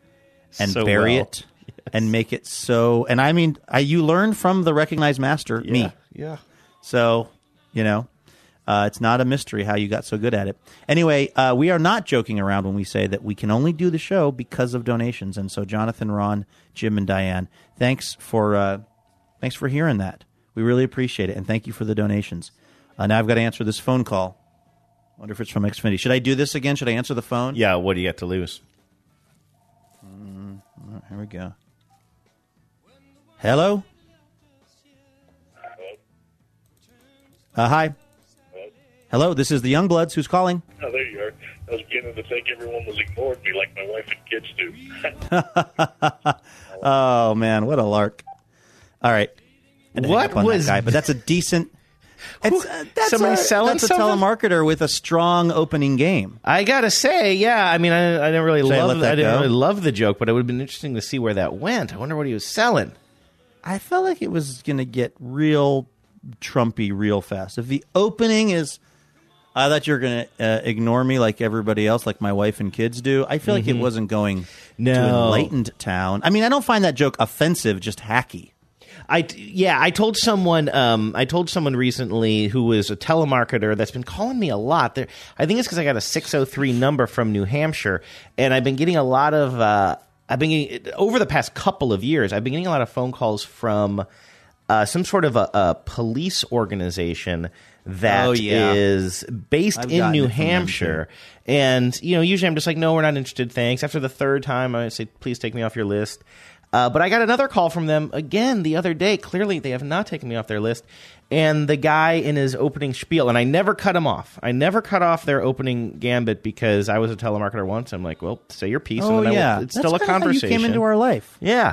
and So bury well. it and make it so, and I mean, I, you learn from the recognized master, me. Yeah. So, you know, uh, it's not a mystery how you got so good at it. Anyway, uh, we are not joking around when we say that we can only do the show because of donations. And so, Jonathan, Ron, Jim, and Diane, thanks for uh, thanks for hearing that. We really appreciate it, and thank you for the donations. Uh, now I've got to answer this phone call. Wonder if it's from Xfinity. Should I do this again? Should I answer the phone? Yeah, what do you got to lose? Mm, oh, here we go. Hello? Uh, hi. Hello, this is the Youngbloods. Who's calling? Oh, there you are. I was beginning to think everyone was ignoring me like my wife and kids do. Oh, man, what a lark. All right. I had to hang What up on that was guy, but that's a decent... It's, uh, that's somebody a, selling that's a something? telemarketer with a strong opening game. I gotta say, yeah. I mean, I, I didn't really Should I love. let that I didn't go? really love the joke, but it would have been interesting to see where that went. I wonder what he was selling. I felt like it was going to get real Trumpy real fast. If the opening is, I thought you were going to uh, ignore me like everybody else, like my wife and kids do. I feel like it Mhm. wasn't going to No. Enlightened Town. I mean, I don't find that joke offensive, just hacky. I yeah, I told someone um, I told someone recently who was a telemarketer that's been calling me a lot. There, I think it's because I got a six oh three number from New Hampshire, and I've been getting a lot of. Uh, I've been getting, over the past couple of years. I've been getting a lot of phone calls from uh, some sort of a, a police organization that Oh, yeah. is based I've in gotten New it from them, Hampshire. And, you know, usually I'm just like, no, we're not interested, thanks. After the third time, I say, please take me off your list. Uh, but I got another call from them again the other day. Clearly, they have not taken me off their list. And the guy in his opening spiel, and I never cut him off. I never cut off their opening gambit because I was a telemarketer once. I'm like, well, say your piece. Oh, and then yeah. I will, it's That's still a kinda how you conversation. came into our life. Yeah.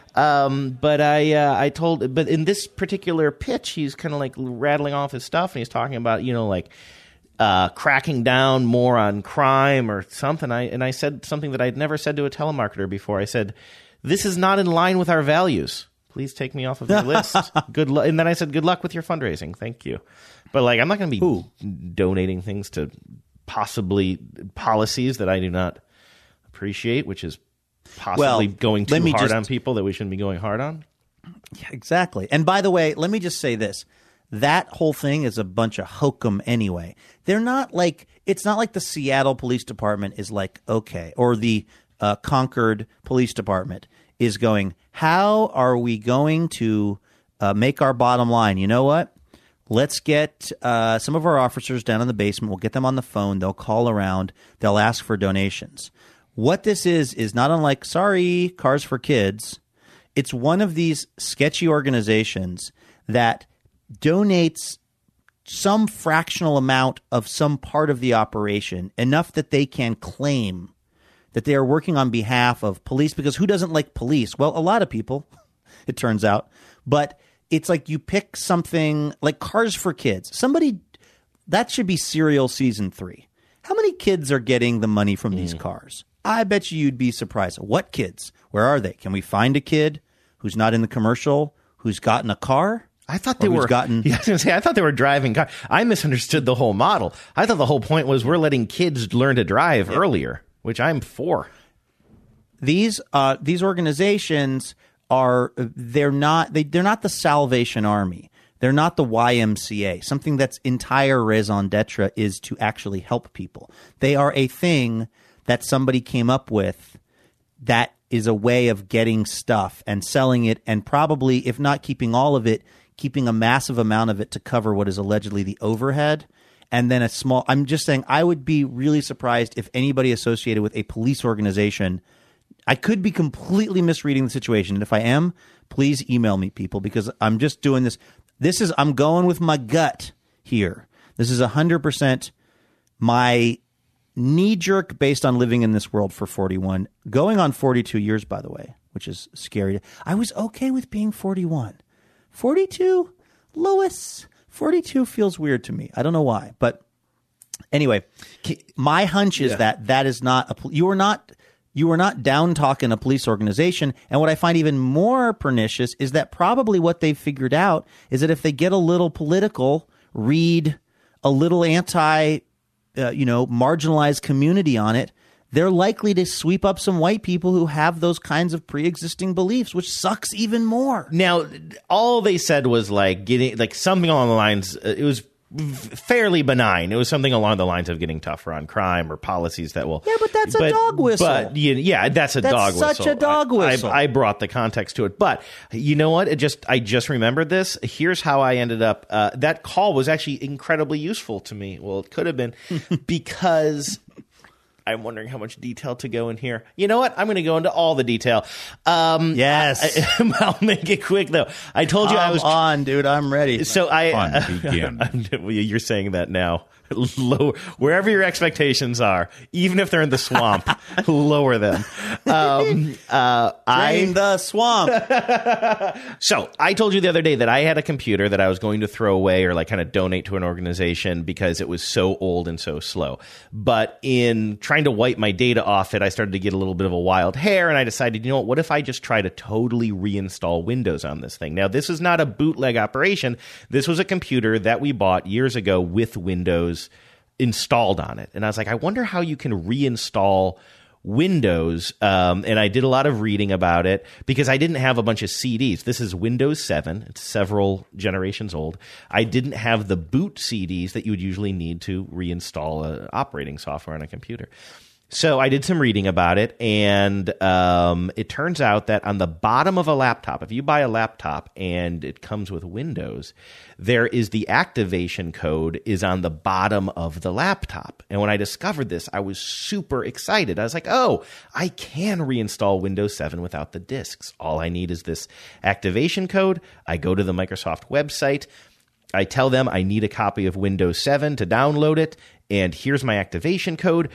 Um, but I, uh, I told, but in this particular pitch, he's kind of like rattling off his stuff, and he's talking about, you know, like uh, cracking down more on crime or something. I and I said something that I'd never said to a telemarketer before. I said, "This is not in line with our values. Please take me off of your list. Good luck." And then I said, "Good luck with your fundraising. Thank you." But like, I'm not going to be Ooh. donating things to possibly policies that I do not appreciate, which is possibly Well, going too let me hard just- on people that we shouldn't be going hard on. Yeah, exactly. And by the way, let me just say this. That whole thing is a bunch of hokum anyway. They're not like, it's not like the Seattle Police Department is like, okay, or the uh, Concord Police Department is going, how are we going to uh, make our bottom line? You know what? Let's get uh, some of our officers down in the basement. We'll get them on the phone. They'll call around. They'll ask for donations. What this is, is not unlike, sorry, Cars for Kids. It's one of these sketchy organizations that donates some fractional amount of some part of the operation, enough that they can claim that they are working on behalf of police, because who doesn't like police? Well, a lot of people, it turns out. But it's like you pick something like Cars for Kids. Somebody, that should be Serial Season three. How many kids are getting the money from these cars? I bet you you'd be surprised. What kids? Where are they? Can we find a kid who's not in the commercial, who's gotten a car? I thought they Or who's were gotten. Yeah, I was gonna say, I thought they were driving cars. I misunderstood the whole model. I thought the whole point was we're letting kids learn to drive earlier, which I'm for. These uh, these organizations are they're not they they're not the Salvation Army. They're not the Y M C A. Something that's entire raison d'etre is to actually help people. They are a thing that somebody came up with that is a way of getting stuff and selling it, and probably, if not keeping all of it, keeping a massive amount of it to cover what is allegedly the overhead. And then a small, I'm just saying, I would be really surprised if anybody associated with a police organization, I could be completely misreading the situation. And if I am, please email me, people, because I'm just doing this. This is, I'm going with my gut here. This is one hundred percent my knee-jerk based on living in this world for forty-one, going on forty-two years, by the way, which is scary. I was okay with being forty-one. forty-two, Lewis, forty-two feels weird to me. I don't know why, but anyway, my hunch is Yeah. that that is not a, you are not you are not down talking a police organization. And what I find even more pernicious is that probably what they've figured out is that if they get a little political, read a little anti, uh, you know, marginalized community on it, they're likely to sweep up some white people who have those kinds of pre-existing beliefs, which sucks even more. Now, all they said was like getting like something along the lines. Uh, it was fairly benign. It was something along the lines of getting tougher on crime or policies that will. Yeah, but that's a dog whistle. But yeah, yeah that's a That's dog such whistle. a dog I- whistle. I, I brought the context to it, but you know what? It just I just remembered this. Here's how I ended up. Uh, that call was actually incredibly useful to me. Well, it could have been because. I'm wondering how much detail to go in here. You know what? I'm going to go into all the detail. Um, yes. I, I'll make it quick, though. I told you I was Come on, dude. I'm ready. So I, Fun begin. Well, you're saying that now. Lower, wherever your expectations are, even if they're in the swamp, lower them. Um, uh, I Drain the swamp. So I told you the other day that I had a computer that I was going to throw away or like kind of donate to an organization because it was so old and so slow. But in trying to wipe my data off it, I started to get a little bit of a wild hair, and I decided, you know what, what if I just try to totally reinstall Windows on this thing? Now, this is not a bootleg operation. This was a computer that we bought years ago with Windows installed on it. And I was like, I wonder how you can reinstall Windows. Um, and I did a lot of reading about it because I didn't have a bunch of C Ds. This is Windows seven. It's several generations old. I didn't have the boot C Ds that you would usually need to reinstall a operating software on a computer. So I did some reading about it, and um, it turns out that on the bottom of a laptop, if you buy a laptop and it comes with Windows, there is the activation code is on the bottom of the laptop. And when I discovered this, I was super excited. I was like, oh, I can reinstall Windows seven without the disks. All I need is this activation code. I go to the Microsoft website. I tell them I need a copy of Windows seven to download it, and here's my activation code.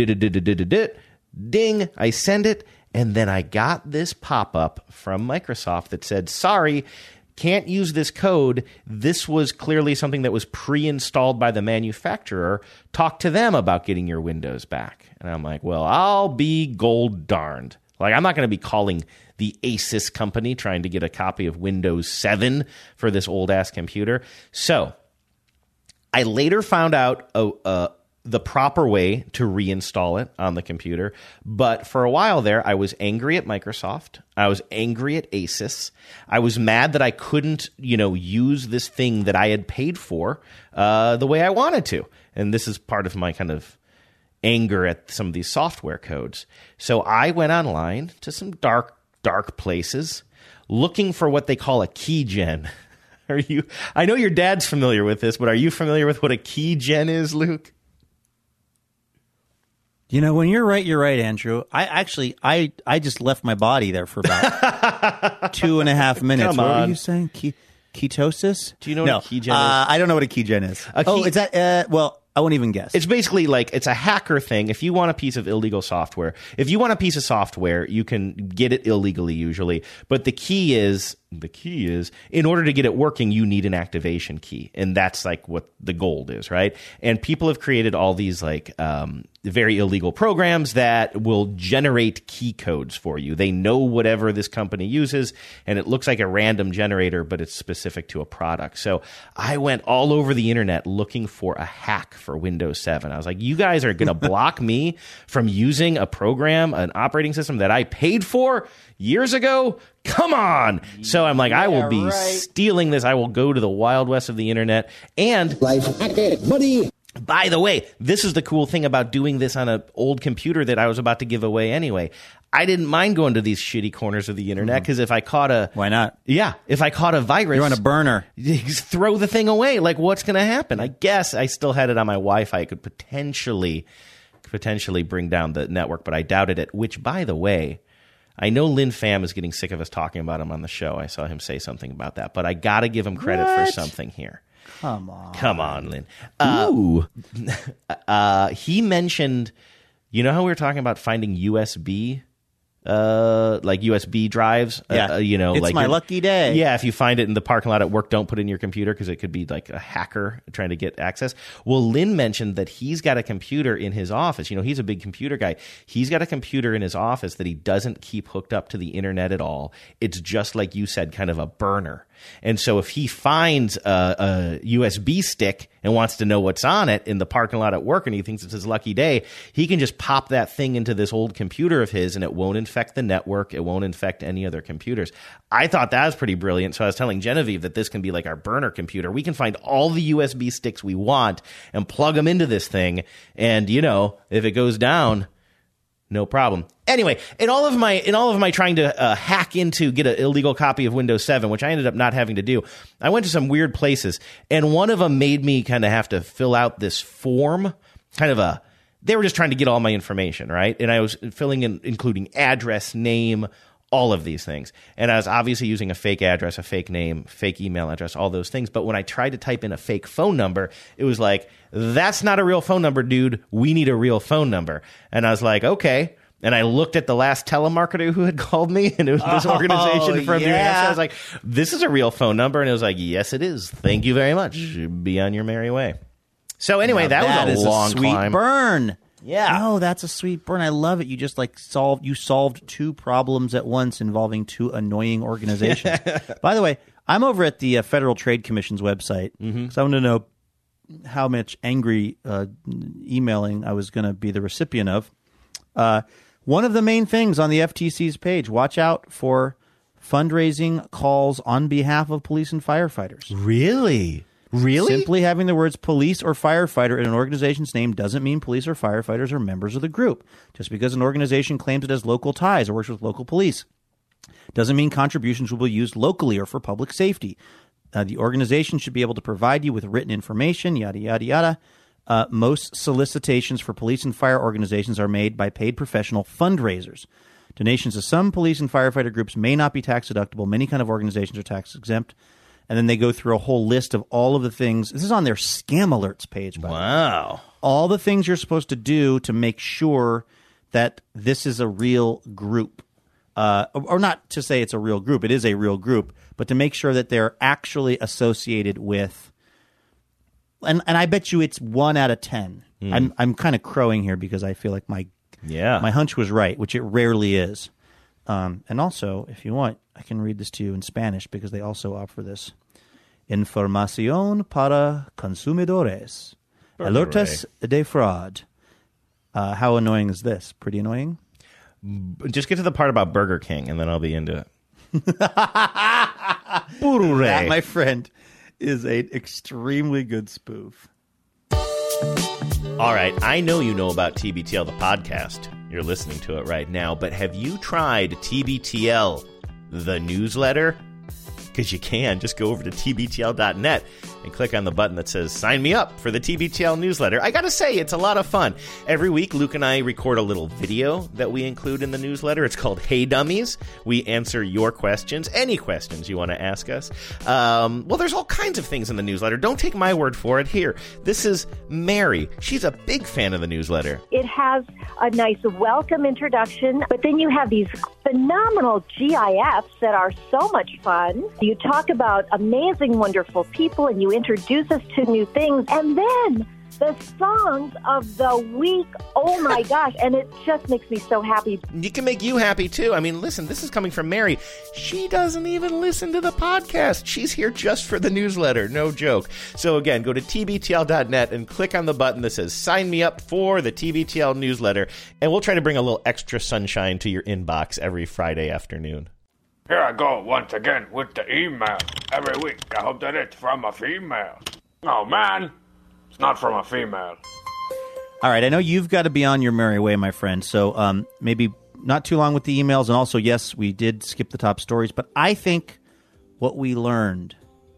Ding, I send it, and then I got this pop-up from Microsoft that said, sorry, can't use this code. This was clearly something that was pre-installed by the manufacturer. Talk to them about getting your Windows back. And I'm like, well, I'll be gold darned. Like, I'm not going to be calling the Asus company trying to get a copy of Windows seven for this old-ass computer. So I later found out uh, uh, the proper way to reinstall it on the computer. But for a while there, I was angry at Microsoft. I was angry at Asus. I was mad that I couldn't, you know, use this thing that I had paid for uh, the way I wanted to. And this is part of my kind of anger at some of these software codes. So I went online to some dark, dark places looking for what they call a keygen. Are you? I know your dad's familiar with this, but are you familiar with what a keygen is, Luke? You know, when you're right, you're right, Andrew. I actually, I, I just left my body there for about two and a half minutes. Come what on. were you saying? Ke- ketosis? Do you know no, what a keygen uh, is? I don't know what a keygen is. A oh, key- is that? Uh, well, I won't even guess. It's basically like it's a hacker thing. If you want a piece of illegal software, if you want a piece of software, you can get it illegally usually. But the key is the key is in order to get it working, you need an activation key, and that's like what the gold is, right? And people have created all these like um, very illegal programs that will generate key codes for you. They know whatever this company uses, and it looks like a random generator, but it's specific to a product. So I went all over the internet looking for a hack for Windows seven. I was like, you guys are going to block me from using a program, an operating system that I paid for years ago? Come on. So I'm like, I will be right. stealing this. I will go to the Wild West of the internet. And life money. By the way, this is the cool thing about doing this on an old computer that I was about to give away anyway. I didn't mind going to these shitty corners of the internet because if I caught a... Why not? Yeah. If I caught a virus... You're on a burner. Throw the thing away. Like, what's going to happen? I guess I still had it on my Wi-Fi. I could potentially, potentially bring down the network, but I doubted it. Which, by the way, I know Lin Pham is getting sick of us talking about him on the show. I saw him say something about that. But I got to give him credit What? for something here. Come on. Come on, Lin. Uh, Ooh. uh, he mentioned, you know how we were talking about finding U S B, uh, like U S B drives? Yeah. Uh, you know, It's like my your- lucky day. Yeah, if you find it in the parking lot at work, don't put it in your computer because it could be like a hacker trying to get access. Well, Lin mentioned that he's got a computer in his office. You know, he's a big computer guy. He's got a computer in his office that he doesn't keep hooked up to the internet at all. It's just like you said, kind of a burner. And so if he finds a, a U S B stick and wants to know what's on it in the parking lot at work and he thinks it's his lucky day, he can just pop that thing into this old computer of his and it won't infect the network. It won't infect any other computers. I thought that was pretty brilliant. So I was telling Genevieve that this can be like our burner computer. We can find all the U S B sticks we want and plug them into this thing. And, you know, if it goes down, no problem. Anyway, in all of my in all of my trying to uh, hack into get an illegal copy of Windows seven, which I ended up not having to do, I went to some weird places, and one of them made me kind of have to fill out this form, kind of a. They were just trying to get all my information, right? And I was filling in, including address, name, all of these things. And I was obviously using a fake address, a fake name, fake email address, all those things. But when I tried to type in a fake phone number, it was like, that's not a real phone number, dude. We need a real phone number. And I was like, okay. And I looked at the last telemarketer who had called me, and it was this Oh, organization from New yeah. Hampshire. I was like, this is a real phone number. And it was like, yes, it is. Thank you very much. Be on your merry way. So anyway, Now that, was is a long sweet climb. burn. Yeah. Oh, that's a sweet burn. I love it. You just like solved you solved two problems at once involving two annoying organizations. By the way, I'm over at the uh, Federal Trade Commission's website because Mm-hmm. I want to know how much angry uh, emailing I was going to be the recipient of. Uh, one of the main things on the F T C's page: watch out for fundraising calls on behalf of police and firefighters. Really? Really? Simply having the words police or firefighter in an organization's name doesn't mean police or firefighters are members of the group. Just because an organization claims it has local ties or works with local police doesn't mean contributions will be used locally or for public safety. Uh, the organization should be able to provide you with written information, yada, yada, yada. Uh, most solicitations for police and fire organizations are made by paid professional fundraisers. Donations to some police and firefighter groups may not be tax deductible. Many kind of organizations are tax exempt. And then they go through a whole list of all of the things. This is on their scam alerts page, by the way. Wow. All the things you're supposed to do to make sure that this is a real group. Uh, or not to say it's a real group. It is a real group. But to make sure that they're actually associated with. And and I bet you it's one out of ten. Mm. I'm I'm kind of crowing here because I feel like my yeah my hunch was right, which it rarely is. Um, and also, if you want, I can read this to you in Spanish because they also offer this. Información para consumidores. Alertas de fraude. Uh, how annoying is this? Pretty annoying? Just get to the part about Burger King, and then I'll be into it. That, my friend, is an extremely good spoof. All right, I know you know about T B T L, the podcast. You're listening to it right now, but have you tried T B T L, the newsletter? Because you can. Just go over to T B T L dot net and click on the button that says sign me up for the T B T L newsletter. I got to say, it's a lot of fun. Every week, Luke and I record a little video that we include in the newsletter. It's called Hey Dummies. We answer your questions, any questions you want to ask us. Um, well, there's all kinds of things in the newsletter. Don't take my word for it. Here, this is Mary. She's a big fan of the newsletter. It has a nice welcome introduction, but then you have these phenomenal G I Fs that are so much fun. You talk about amazing, wonderful people, and you introduce us to new things. And then the songs of the week, oh my gosh, and it just makes me so happy. It can make you happy, too. I mean, listen, this is coming from Mary. She doesn't even listen to the podcast. She's here just for the newsletter. No joke. So, again, go to T B T L dot net and click on the button that says sign me up for the T B T L newsletter, and we'll try to bring a little extra sunshine to your inbox every Friday afternoon. Here I go once again with the email. Every week, I hope that it's from a female. Oh, man, it's not from a female. All right, I know you've got to be on your merry way, my friend, so um, maybe not too long with the emails. And also, yes, we did skip the top stories, but I think what we learned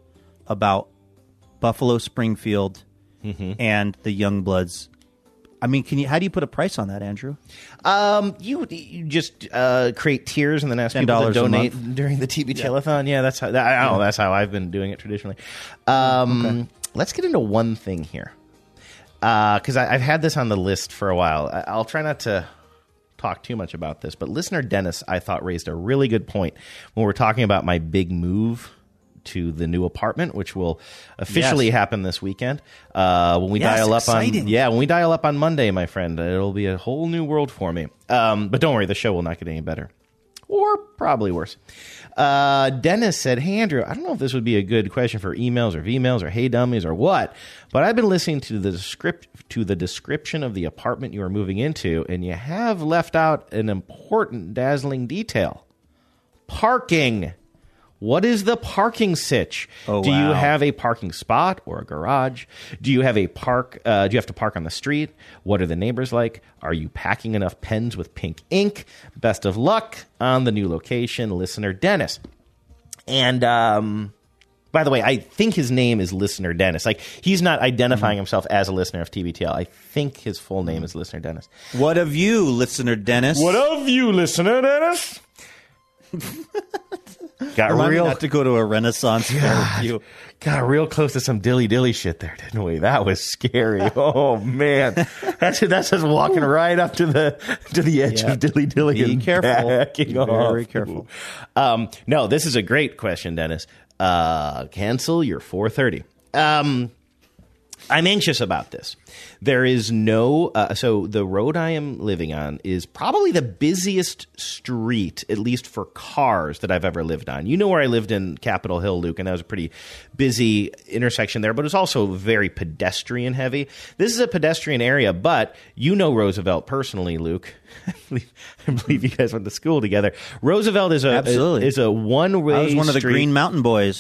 about Buffalo Springfield mm-hmm. and the Youngbloods, I mean, can you? How do you put a price on that, Andrew? Um, you you just uh, create tiers and then ask people to donate during the T B T-a-thon. Yeah. yeah, that's how. That, I don't know. That's how I've been doing it traditionally. Um, okay. Let's get into one thing here, because uh, I've had this on the list for a while. I, I'll try not to talk too much about this, but listener Dennis, I thought, raised a really good point when we're talking about my big move to the new apartment, which will officially yes. happen this weekend. Uh, when we yes, dial up exciting. on, yeah, when we dial up on Monday, my friend, it'll be a whole new world for me. Um, but don't worry, the show will not get any better, or probably worse. Uh, Dennis said, "Hey Andrew, I don't know if this would be a good question for emails or V-mails or Hey Dummies or what, but I've been listening to the script to the description of the apartment you are moving into, and you have left out an important, dazzling detail: parking." What is the parking sitch? Oh, do wow. you have a parking spot or a garage? Do you have a park? Uh, do you have to park on the street? What are the neighbors like? Are you packing enough pens with pink ink? Best of luck on the new location, listener Dennis. And um, by the way, I think his name is listener Dennis. Like, he's not identifying mm-hmm. himself as a listener of T B T L. I think his full name is listener Dennis. What of you, listener Dennis? What of you, listener Dennis? Got Remind real me not to go to a Renaissance fair with you. Got real close to some dilly dilly shit there, didn't we? That was scary. Oh man, that's that's just walking right up to the to the edge yeah. of dilly dilly. Be and careful. Backing Be off. very careful. Um, no, this is a great question, Dennis. Uh, cancel your four thirty. Um, I'm anxious about this. There is no uh, – so the road I am living on is probably the busiest street, at least for cars, that I've ever lived on. You know where I lived in Capitol Hill, Luke, and that was a pretty busy intersection there, but it was also very pedestrian heavy. This is a pedestrian area, but you know Roosevelt personally, Luke. I believe, I believe you guys went to school together. Roosevelt is a Absolutely. is a one-way I was one of the street. Green Mountain Boys.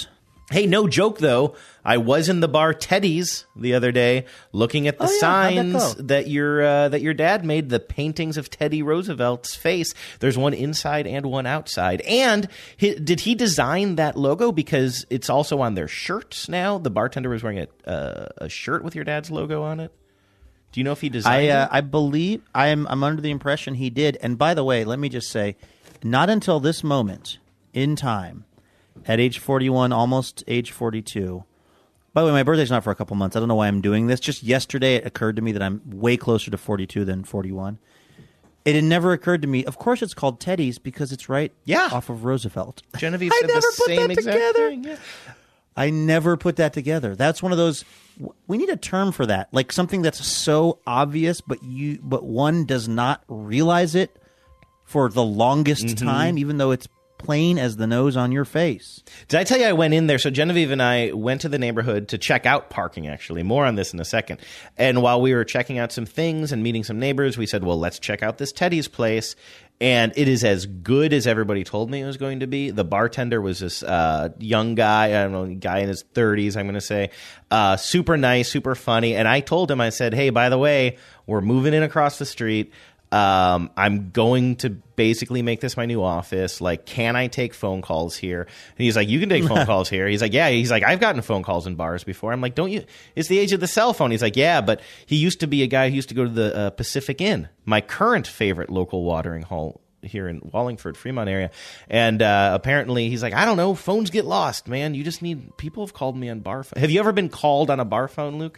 Hey, no joke, though. I was in the bar Teddy's the other day looking at the Oh, yeah. How'd that signs go? that, your uh, that your dad made, the paintings of Teddy Roosevelt's face. There's one inside and one outside. And he, did he design that logo? Because it's also on their shirts now. The bartender was wearing a, uh, a shirt with your dad's logo on it. Do you know if he designed I uh, it? I believe I am. I'm under the impression he did. And by the way, let me just say, not until this moment in time, at age forty-one, almost age forty-two. By the way, my birthday's not for a couple months. I don't know why I'm doing this. Just yesterday, it occurred to me that I'm way closer to forty-two than forty-one. It had never occurred to me. Of course, it's called Teddy's because it's right yeah. off of Roosevelt. Genevieve I said never the put same that exact together. thing. Yeah. I never put that together. That's one of those. We need a term for that, like something that's so obvious, but you, but one does not realize it for the longest Mm-hmm. time, even though it's plain as the nose on your face. Did I tell you I went in there? So Genevieve and I went to the neighborhood to check out parking, actually. More on this in a second. And while we were checking out some things and meeting some neighbors, we said, well, let's check out this Teddy's place. And it is as good as everybody told me it was going to be. The bartender was this uh, young guy, I don't know, guy in his thirties, I'm going to say. Uh, super nice, super funny. And I told him, I said, hey, by the way, we're moving in across the street. Um, I'm going to basically make this my new office. Like, can I take phone calls here? And he's like, you can take phone calls here. He's like, yeah. He's like, I've gotten phone calls in bars before. I'm like, don't you? It's the age of the cell phone. He's like, yeah, but he used to be a guy who used to go to the uh, Pacific Inn, my current favorite local watering hole here in Wallingford, Fremont area. And uh, apparently he's like, I don't know, phones get lost, man. You just need, people have called me on bar phone. Have you ever been called on a bar phone, Luke?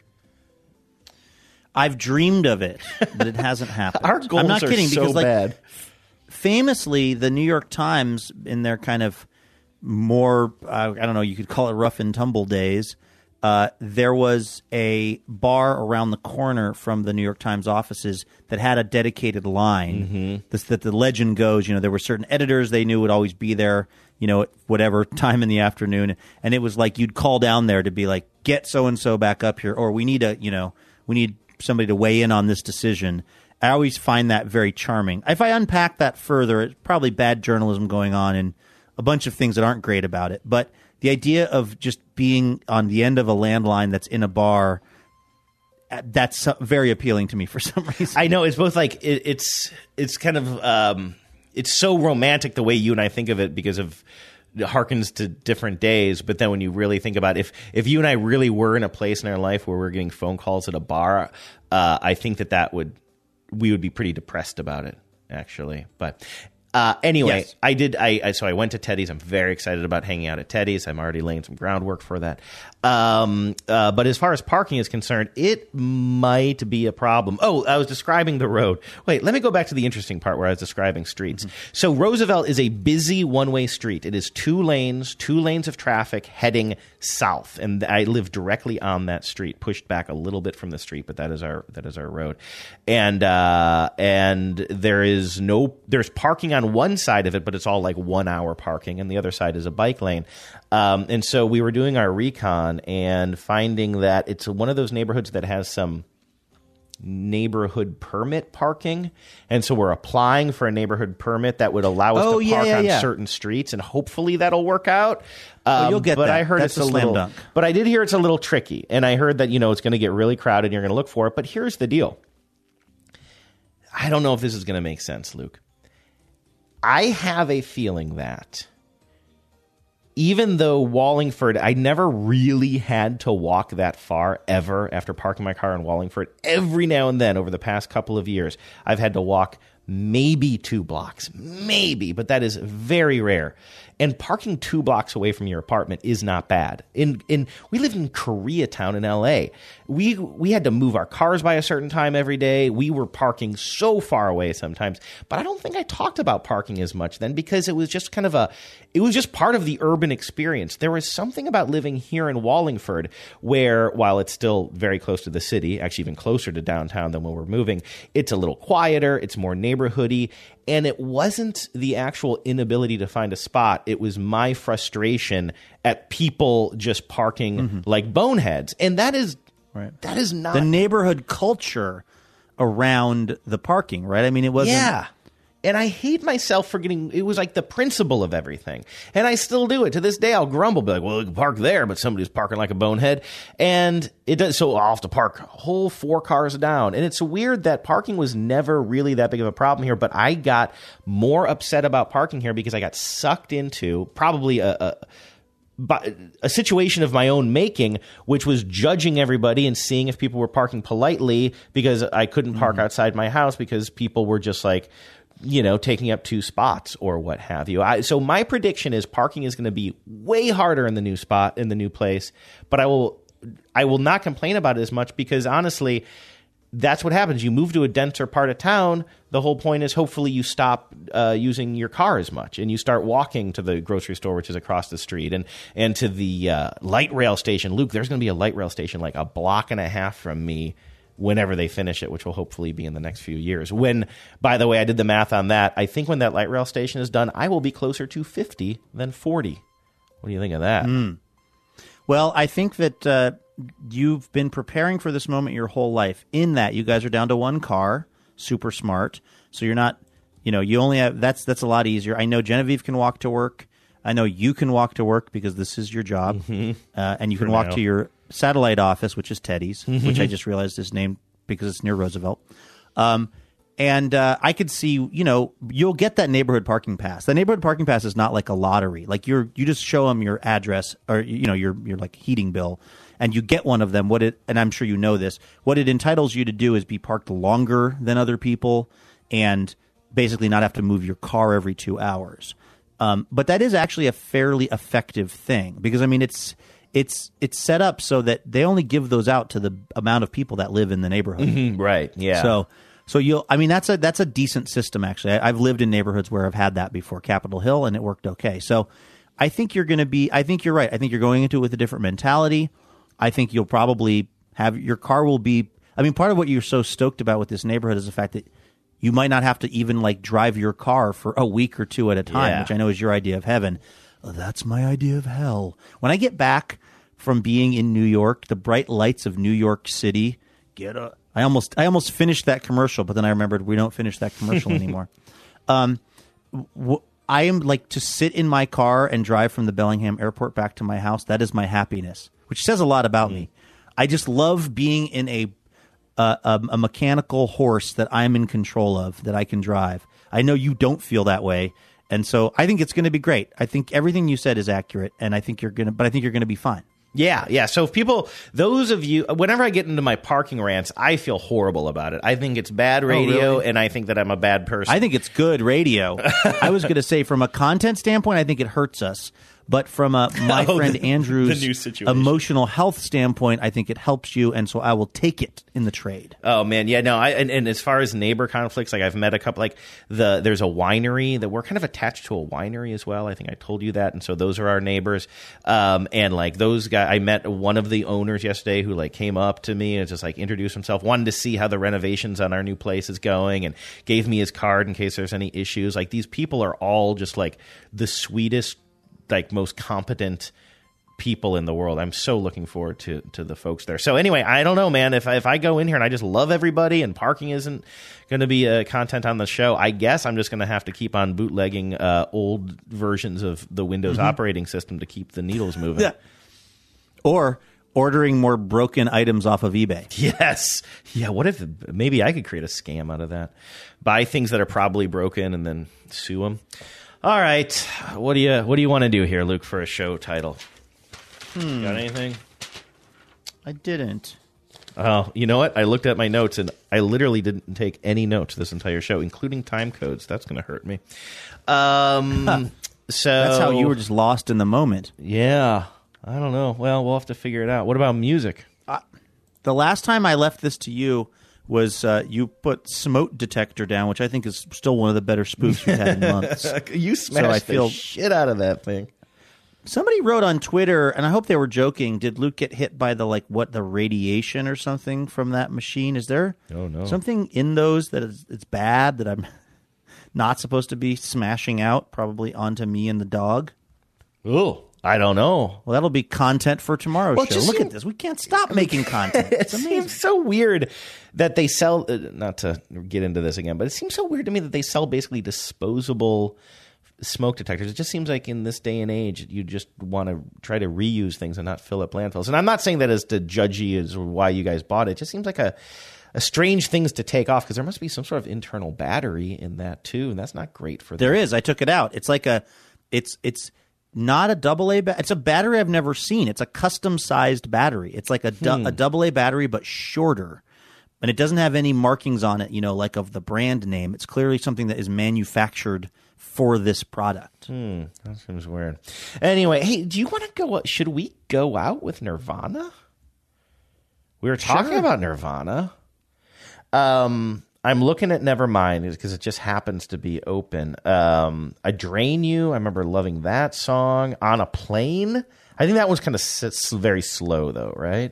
I've dreamed of it, but it hasn't happened. Our goals I'm not are kidding so because, like, bad. famously, the New York Times, in their kind of more, uh, I don't know, you could call it rough and tumble days, uh, there was a bar around the corner from the New York Times offices that had a dedicated line. Mm-hmm. This, that the legend goes, you know, there were certain editors they knew would always be there, you know, at whatever time in the afternoon. And it was like you'd call down there to be like, get so-and-so back up here, or we need a, you know, we need somebody to weigh in on this decision. I always find that very charming. If I unpack that further, it's probably bad journalism going on and a bunch of things that aren't great about it. But the idea of just being on the end of a landline that's in a bar, that's very appealing to me for some reason. I know it's both like it, it's it's kind of um, it's so romantic the way you and I think of it because of it harkens to different days. But then when you really think about it, if if you and I really were in a place in our life where we're getting phone calls at a bar, uh, I think that that would we would be pretty depressed about it actually. But uh, anyway, Yes. I did. I, I so I went to Teddy's. I'm very excited about hanging out at Teddy's. I'm already laying some groundwork for that. Um, uh, but as far as parking is concerned, it might be a problem. Oh, I was describing the road. Wait, let me go back to the interesting part where I was describing streets. Mm-hmm. So Roosevelt is a busy one-way street. It is two lanes, two lanes of traffic heading south, and I live directly on that street, pushed back a little bit from the street, but that is our that is our road. And uh, and there is no there's parking on one side of it, but it's all like one hour parking, and the other side is a bike lane. Um, and so we were doing our recon and finding that it's one of those neighborhoods that has some neighborhood permit parking. And so we're applying for a neighborhood permit that would allow us Oh, to yeah, park yeah, on yeah. certain streets, and hopefully that'll work out. Oh, Um, you'll get but that. I heard That's it's a a slam little, dunk. but I did hear it's a little tricky, and I heard that, you know, it's going to get really crowded and you're going to look for it. But here's the deal. I don't know if this is going to make sense, Luke. I have a feeling that even though Wallingford, I never really had to walk that far ever after parking my car in Wallingford. Every now and then over the past couple of years, I've had to walk maybe two blocks, maybe, but that is very rare. And parking two blocks away from your apartment is not bad. In in we lived in Koreatown in L A. We we had to move our cars by a certain time every day. We were parking so far away sometimes. But I don't think I talked about parking as much then because it was just kind of a it was just part of the urban experience. There was something about living here in Wallingford where, while it's still very close to the city, actually even closer to downtown than when we're moving, it's a little quieter, it's more neighborhoody. And it wasn't the actual inability to find a spot. It was my frustration at people just parking Mm-hmm. like boneheads. And that is Right. that is not the neighborhood culture around the parking, right? I mean, it wasn't. Yeah. And I hate myself for getting, it was like the principle of everything. And I still do it. To this day, I'll grumble, be like, well, you can park there, but somebody's parking like a bonehead. And it does, so I'll have to park a whole four cars down. And it's weird that parking was never really that big of a problem here, but I got more upset about parking here because I got sucked into probably a, a But a situation of my own making, which was judging everybody and seeing if people were parking politely because I couldn't park mm-hmm. outside my house because people were just like, you know, taking up two spots or what have you. I, so my prediction is parking is going to be way harder in the new spot, in the new place, but I will, I will not complain about it as much because honestly, that's what happens. You move to a denser part of town. The whole point is hopefully you stop uh, using your car as much and you start walking to the grocery store, which is across the street, and and to the uh, light rail station. Luke, there's going to be a light rail station like a block and a half from me whenever they finish it, which will hopefully be in the next few years. When, by the way, I did the math on that. I think when that light rail station is done, I will be closer to fifty than forty. What do you think of that? Mm. Well, I think that uh, you've been preparing for this moment your whole life in that you guys are down to one car, super smart. So you're not, you know, you only have, that's, that's a lot easier. I know Genevieve can walk to work. I know you can walk to work because this is your job. Mm-hmm. Uh, and you can For walk now. to your satellite office, which is Teddy's, mm-hmm. which I just realized is named because it's near Roosevelt. Um, And uh, I could see, you know, you'll get that neighborhood parking pass. The neighborhood parking pass is not like a lottery. Like you're, you just show them your address or, you know, your, your like heating bill and you get one of them. What it, and I'm sure you know this, what it entitles you to do is be parked longer than other people and basically not have to move your car every two hours. Um, but that is actually a fairly effective thing because, I mean, it's, it's, it's set up so that they only give those out to the amount of people that live in the neighborhood. Mm-hmm, right. Yeah. So, So you'll, I mean, that's a that's a decent system actually. I, I've lived in neighborhoods where I've had that before, Capitol Hill, and it worked okay. So I think you're going to be. I think you're right. I think you're going into it with a different mentality. I think you'll probably have your car will be. I mean, part of what you're so stoked about with this neighborhood is the fact that you might not have to even like drive your car for a week or two at a time, Yeah. which I know is your idea of heaven. Oh, that's my idea of hell. When I get back from being in New York, the bright lights of New York City, get a. I almost I almost finished that commercial, but then I remembered we don't finish that commercial anymore. Um, w- I am like to sit in my car and drive from the Bellingham airport back to my house. That is my happiness, which says a lot about mm. me. I just love being in a, uh, a a mechanical horse that I'm in control of, that I can drive. I know you don't feel that way, and so I think it's going to be great. I think everything you said is accurate, and I think you're gonna. But I think you're going to be fine. Yeah, yeah. So if people, those of you, whenever I get into my parking rants, I feel horrible about it. I think it's bad radio, oh, really? And I think that I'm a bad person. I think it's good radio. I was going to say, from a content standpoint, I think it hurts us. But from a my Oh, friend the- Andrew's the new situation. emotional health standpoint, I think it helps you, and so I will take it in the trade. Oh man, yeah, no. I and, and as far as neighbor conflicts, like I've met a couple. Like the there's a winery that we're kind of attached to a winery as well. I think I told you that, and so those are our neighbors. Um, and like those guys, I met one of the owners yesterday who like came up to me and just like introduced himself, wanted to see how the renovations on our new place is going, and gave me his card in case there's any issues. Like these people are all just like the sweetest, like most competent people in the world. I'm so looking forward to to the folks there. So anyway, I don't know, man. If I, if I go in here and I just love everybody and parking isn't going to be uh, content on the show, I guess I'm just going to have to keep on bootlegging uh, old versions of the Windows Mm-hmm. operating system to keep the needles moving. Yeah. Or ordering more broken items off of eBay. Yes. Yeah. What if maybe I could create a scam out of that? Buy things that are probably broken and then sue them. All right. What do you What do you want to do here, Luke, for a show title? Hmm. Got anything? I didn't. Oh, you know what? I looked at my notes, and I literally didn't take any notes this entire show, including time codes. That's going to hurt me. Um, so That's how you were just lost in the moment. Yeah. I don't know. Well, we'll have to figure it out. What about music? Uh, the last time I left this to you was uh, you put Smoke Detector down, which I think is still one of the better spoofs we've had in months. You smashed so I feel, the shit out of that thing. Somebody wrote on Twitter, and I hope they were joking, did Luke get hit by the, like, what, the radiation or something from that machine? Is there oh, no. something in those that is it's bad that I'm not supposed to be smashing out, probably onto me and the dog? Oh. I don't know. Well, that'll be content for tomorrow's Well, it show. just Look seem- at this. We can't stop making content. It seems so weird that they sell, uh, not to get into this again, but it seems so weird to me that they sell basically disposable smoke detectors. It just seems like in this day and age, you just want to try to reuse things and not fill up landfills. And I'm not saying that as to judge you as why you guys bought it. It just seems like a, a strange things to take off because there must be some sort of internal battery in that too, and that's not great for There them. is. I took it out. It's like a, it's it's not a double A. Ba- it's a battery I've never seen. It's a custom sized battery. It's like a du- Hmm. a double A battery but shorter, and it doesn't have any markings on it. You know, like of the brand name. It's clearly something that is manufactured for this product. Hmm, that seems weird. Anyway, hey, do you want to go? Should we go out with Nirvana? We were talking Sure. about Nirvana. Um, I'm looking at Nevermind because it just happens to be open. Um, I Drain You. I remember loving that song. On a Plane. I think that one's kind of s- very slow though, right?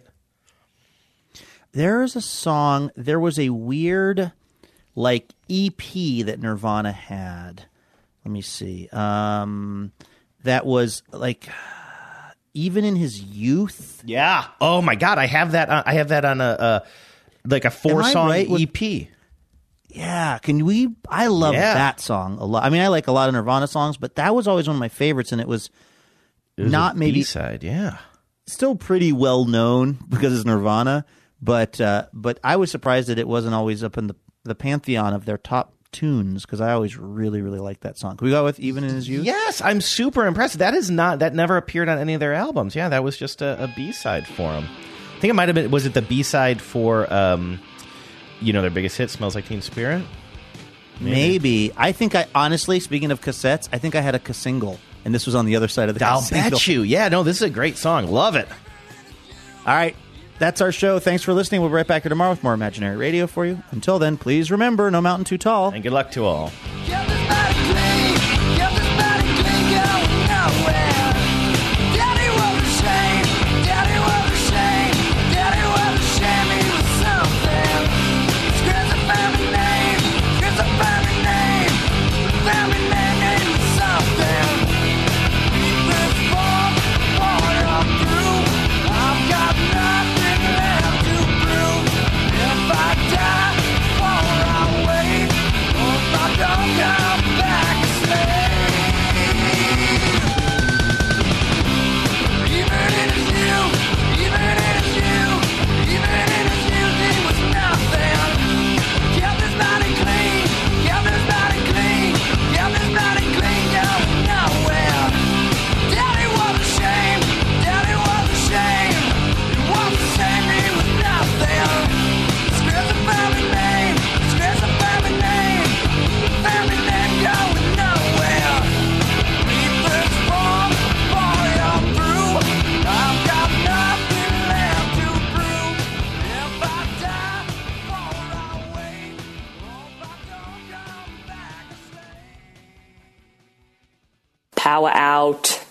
There is a song. There was a weird, like E P that Nirvana had. Let me see. Um, that was like even in his youth. Yeah. Oh my God, I have that. On, I have that on a, a like a four Am I song right with- E P. Yeah, can we? I love Yeah. that song a lot. I mean, I like a lot of Nirvana songs, but that was always one of my favorites, and it was, It was not a maybe B-side, yeah. still pretty well known because it's Nirvana, but uh, but I was surprised that it wasn't always up in the the pantheon of their top tunes because I always really really liked that song. Can we go with Even in His Youth? Yes, I'm super impressed. That is not that never appeared on any of their albums. Yeah, that was just a, a B-side for them. I think it might have been. Was it the B-side for, um, you know, their biggest hit, "Smells Like Teen Spirit"? Maybe. I think I honestly, speaking of cassettes, I think I had a single, and this was on the other side of the. I'll single. bet you. Yeah, no, this is a great song. Love it. All right. That's our show. Thanks for listening. We'll be right back here tomorrow with more Imaginary Radio for you. Until then, please remember, no mountain too tall. And good luck to all. Power out.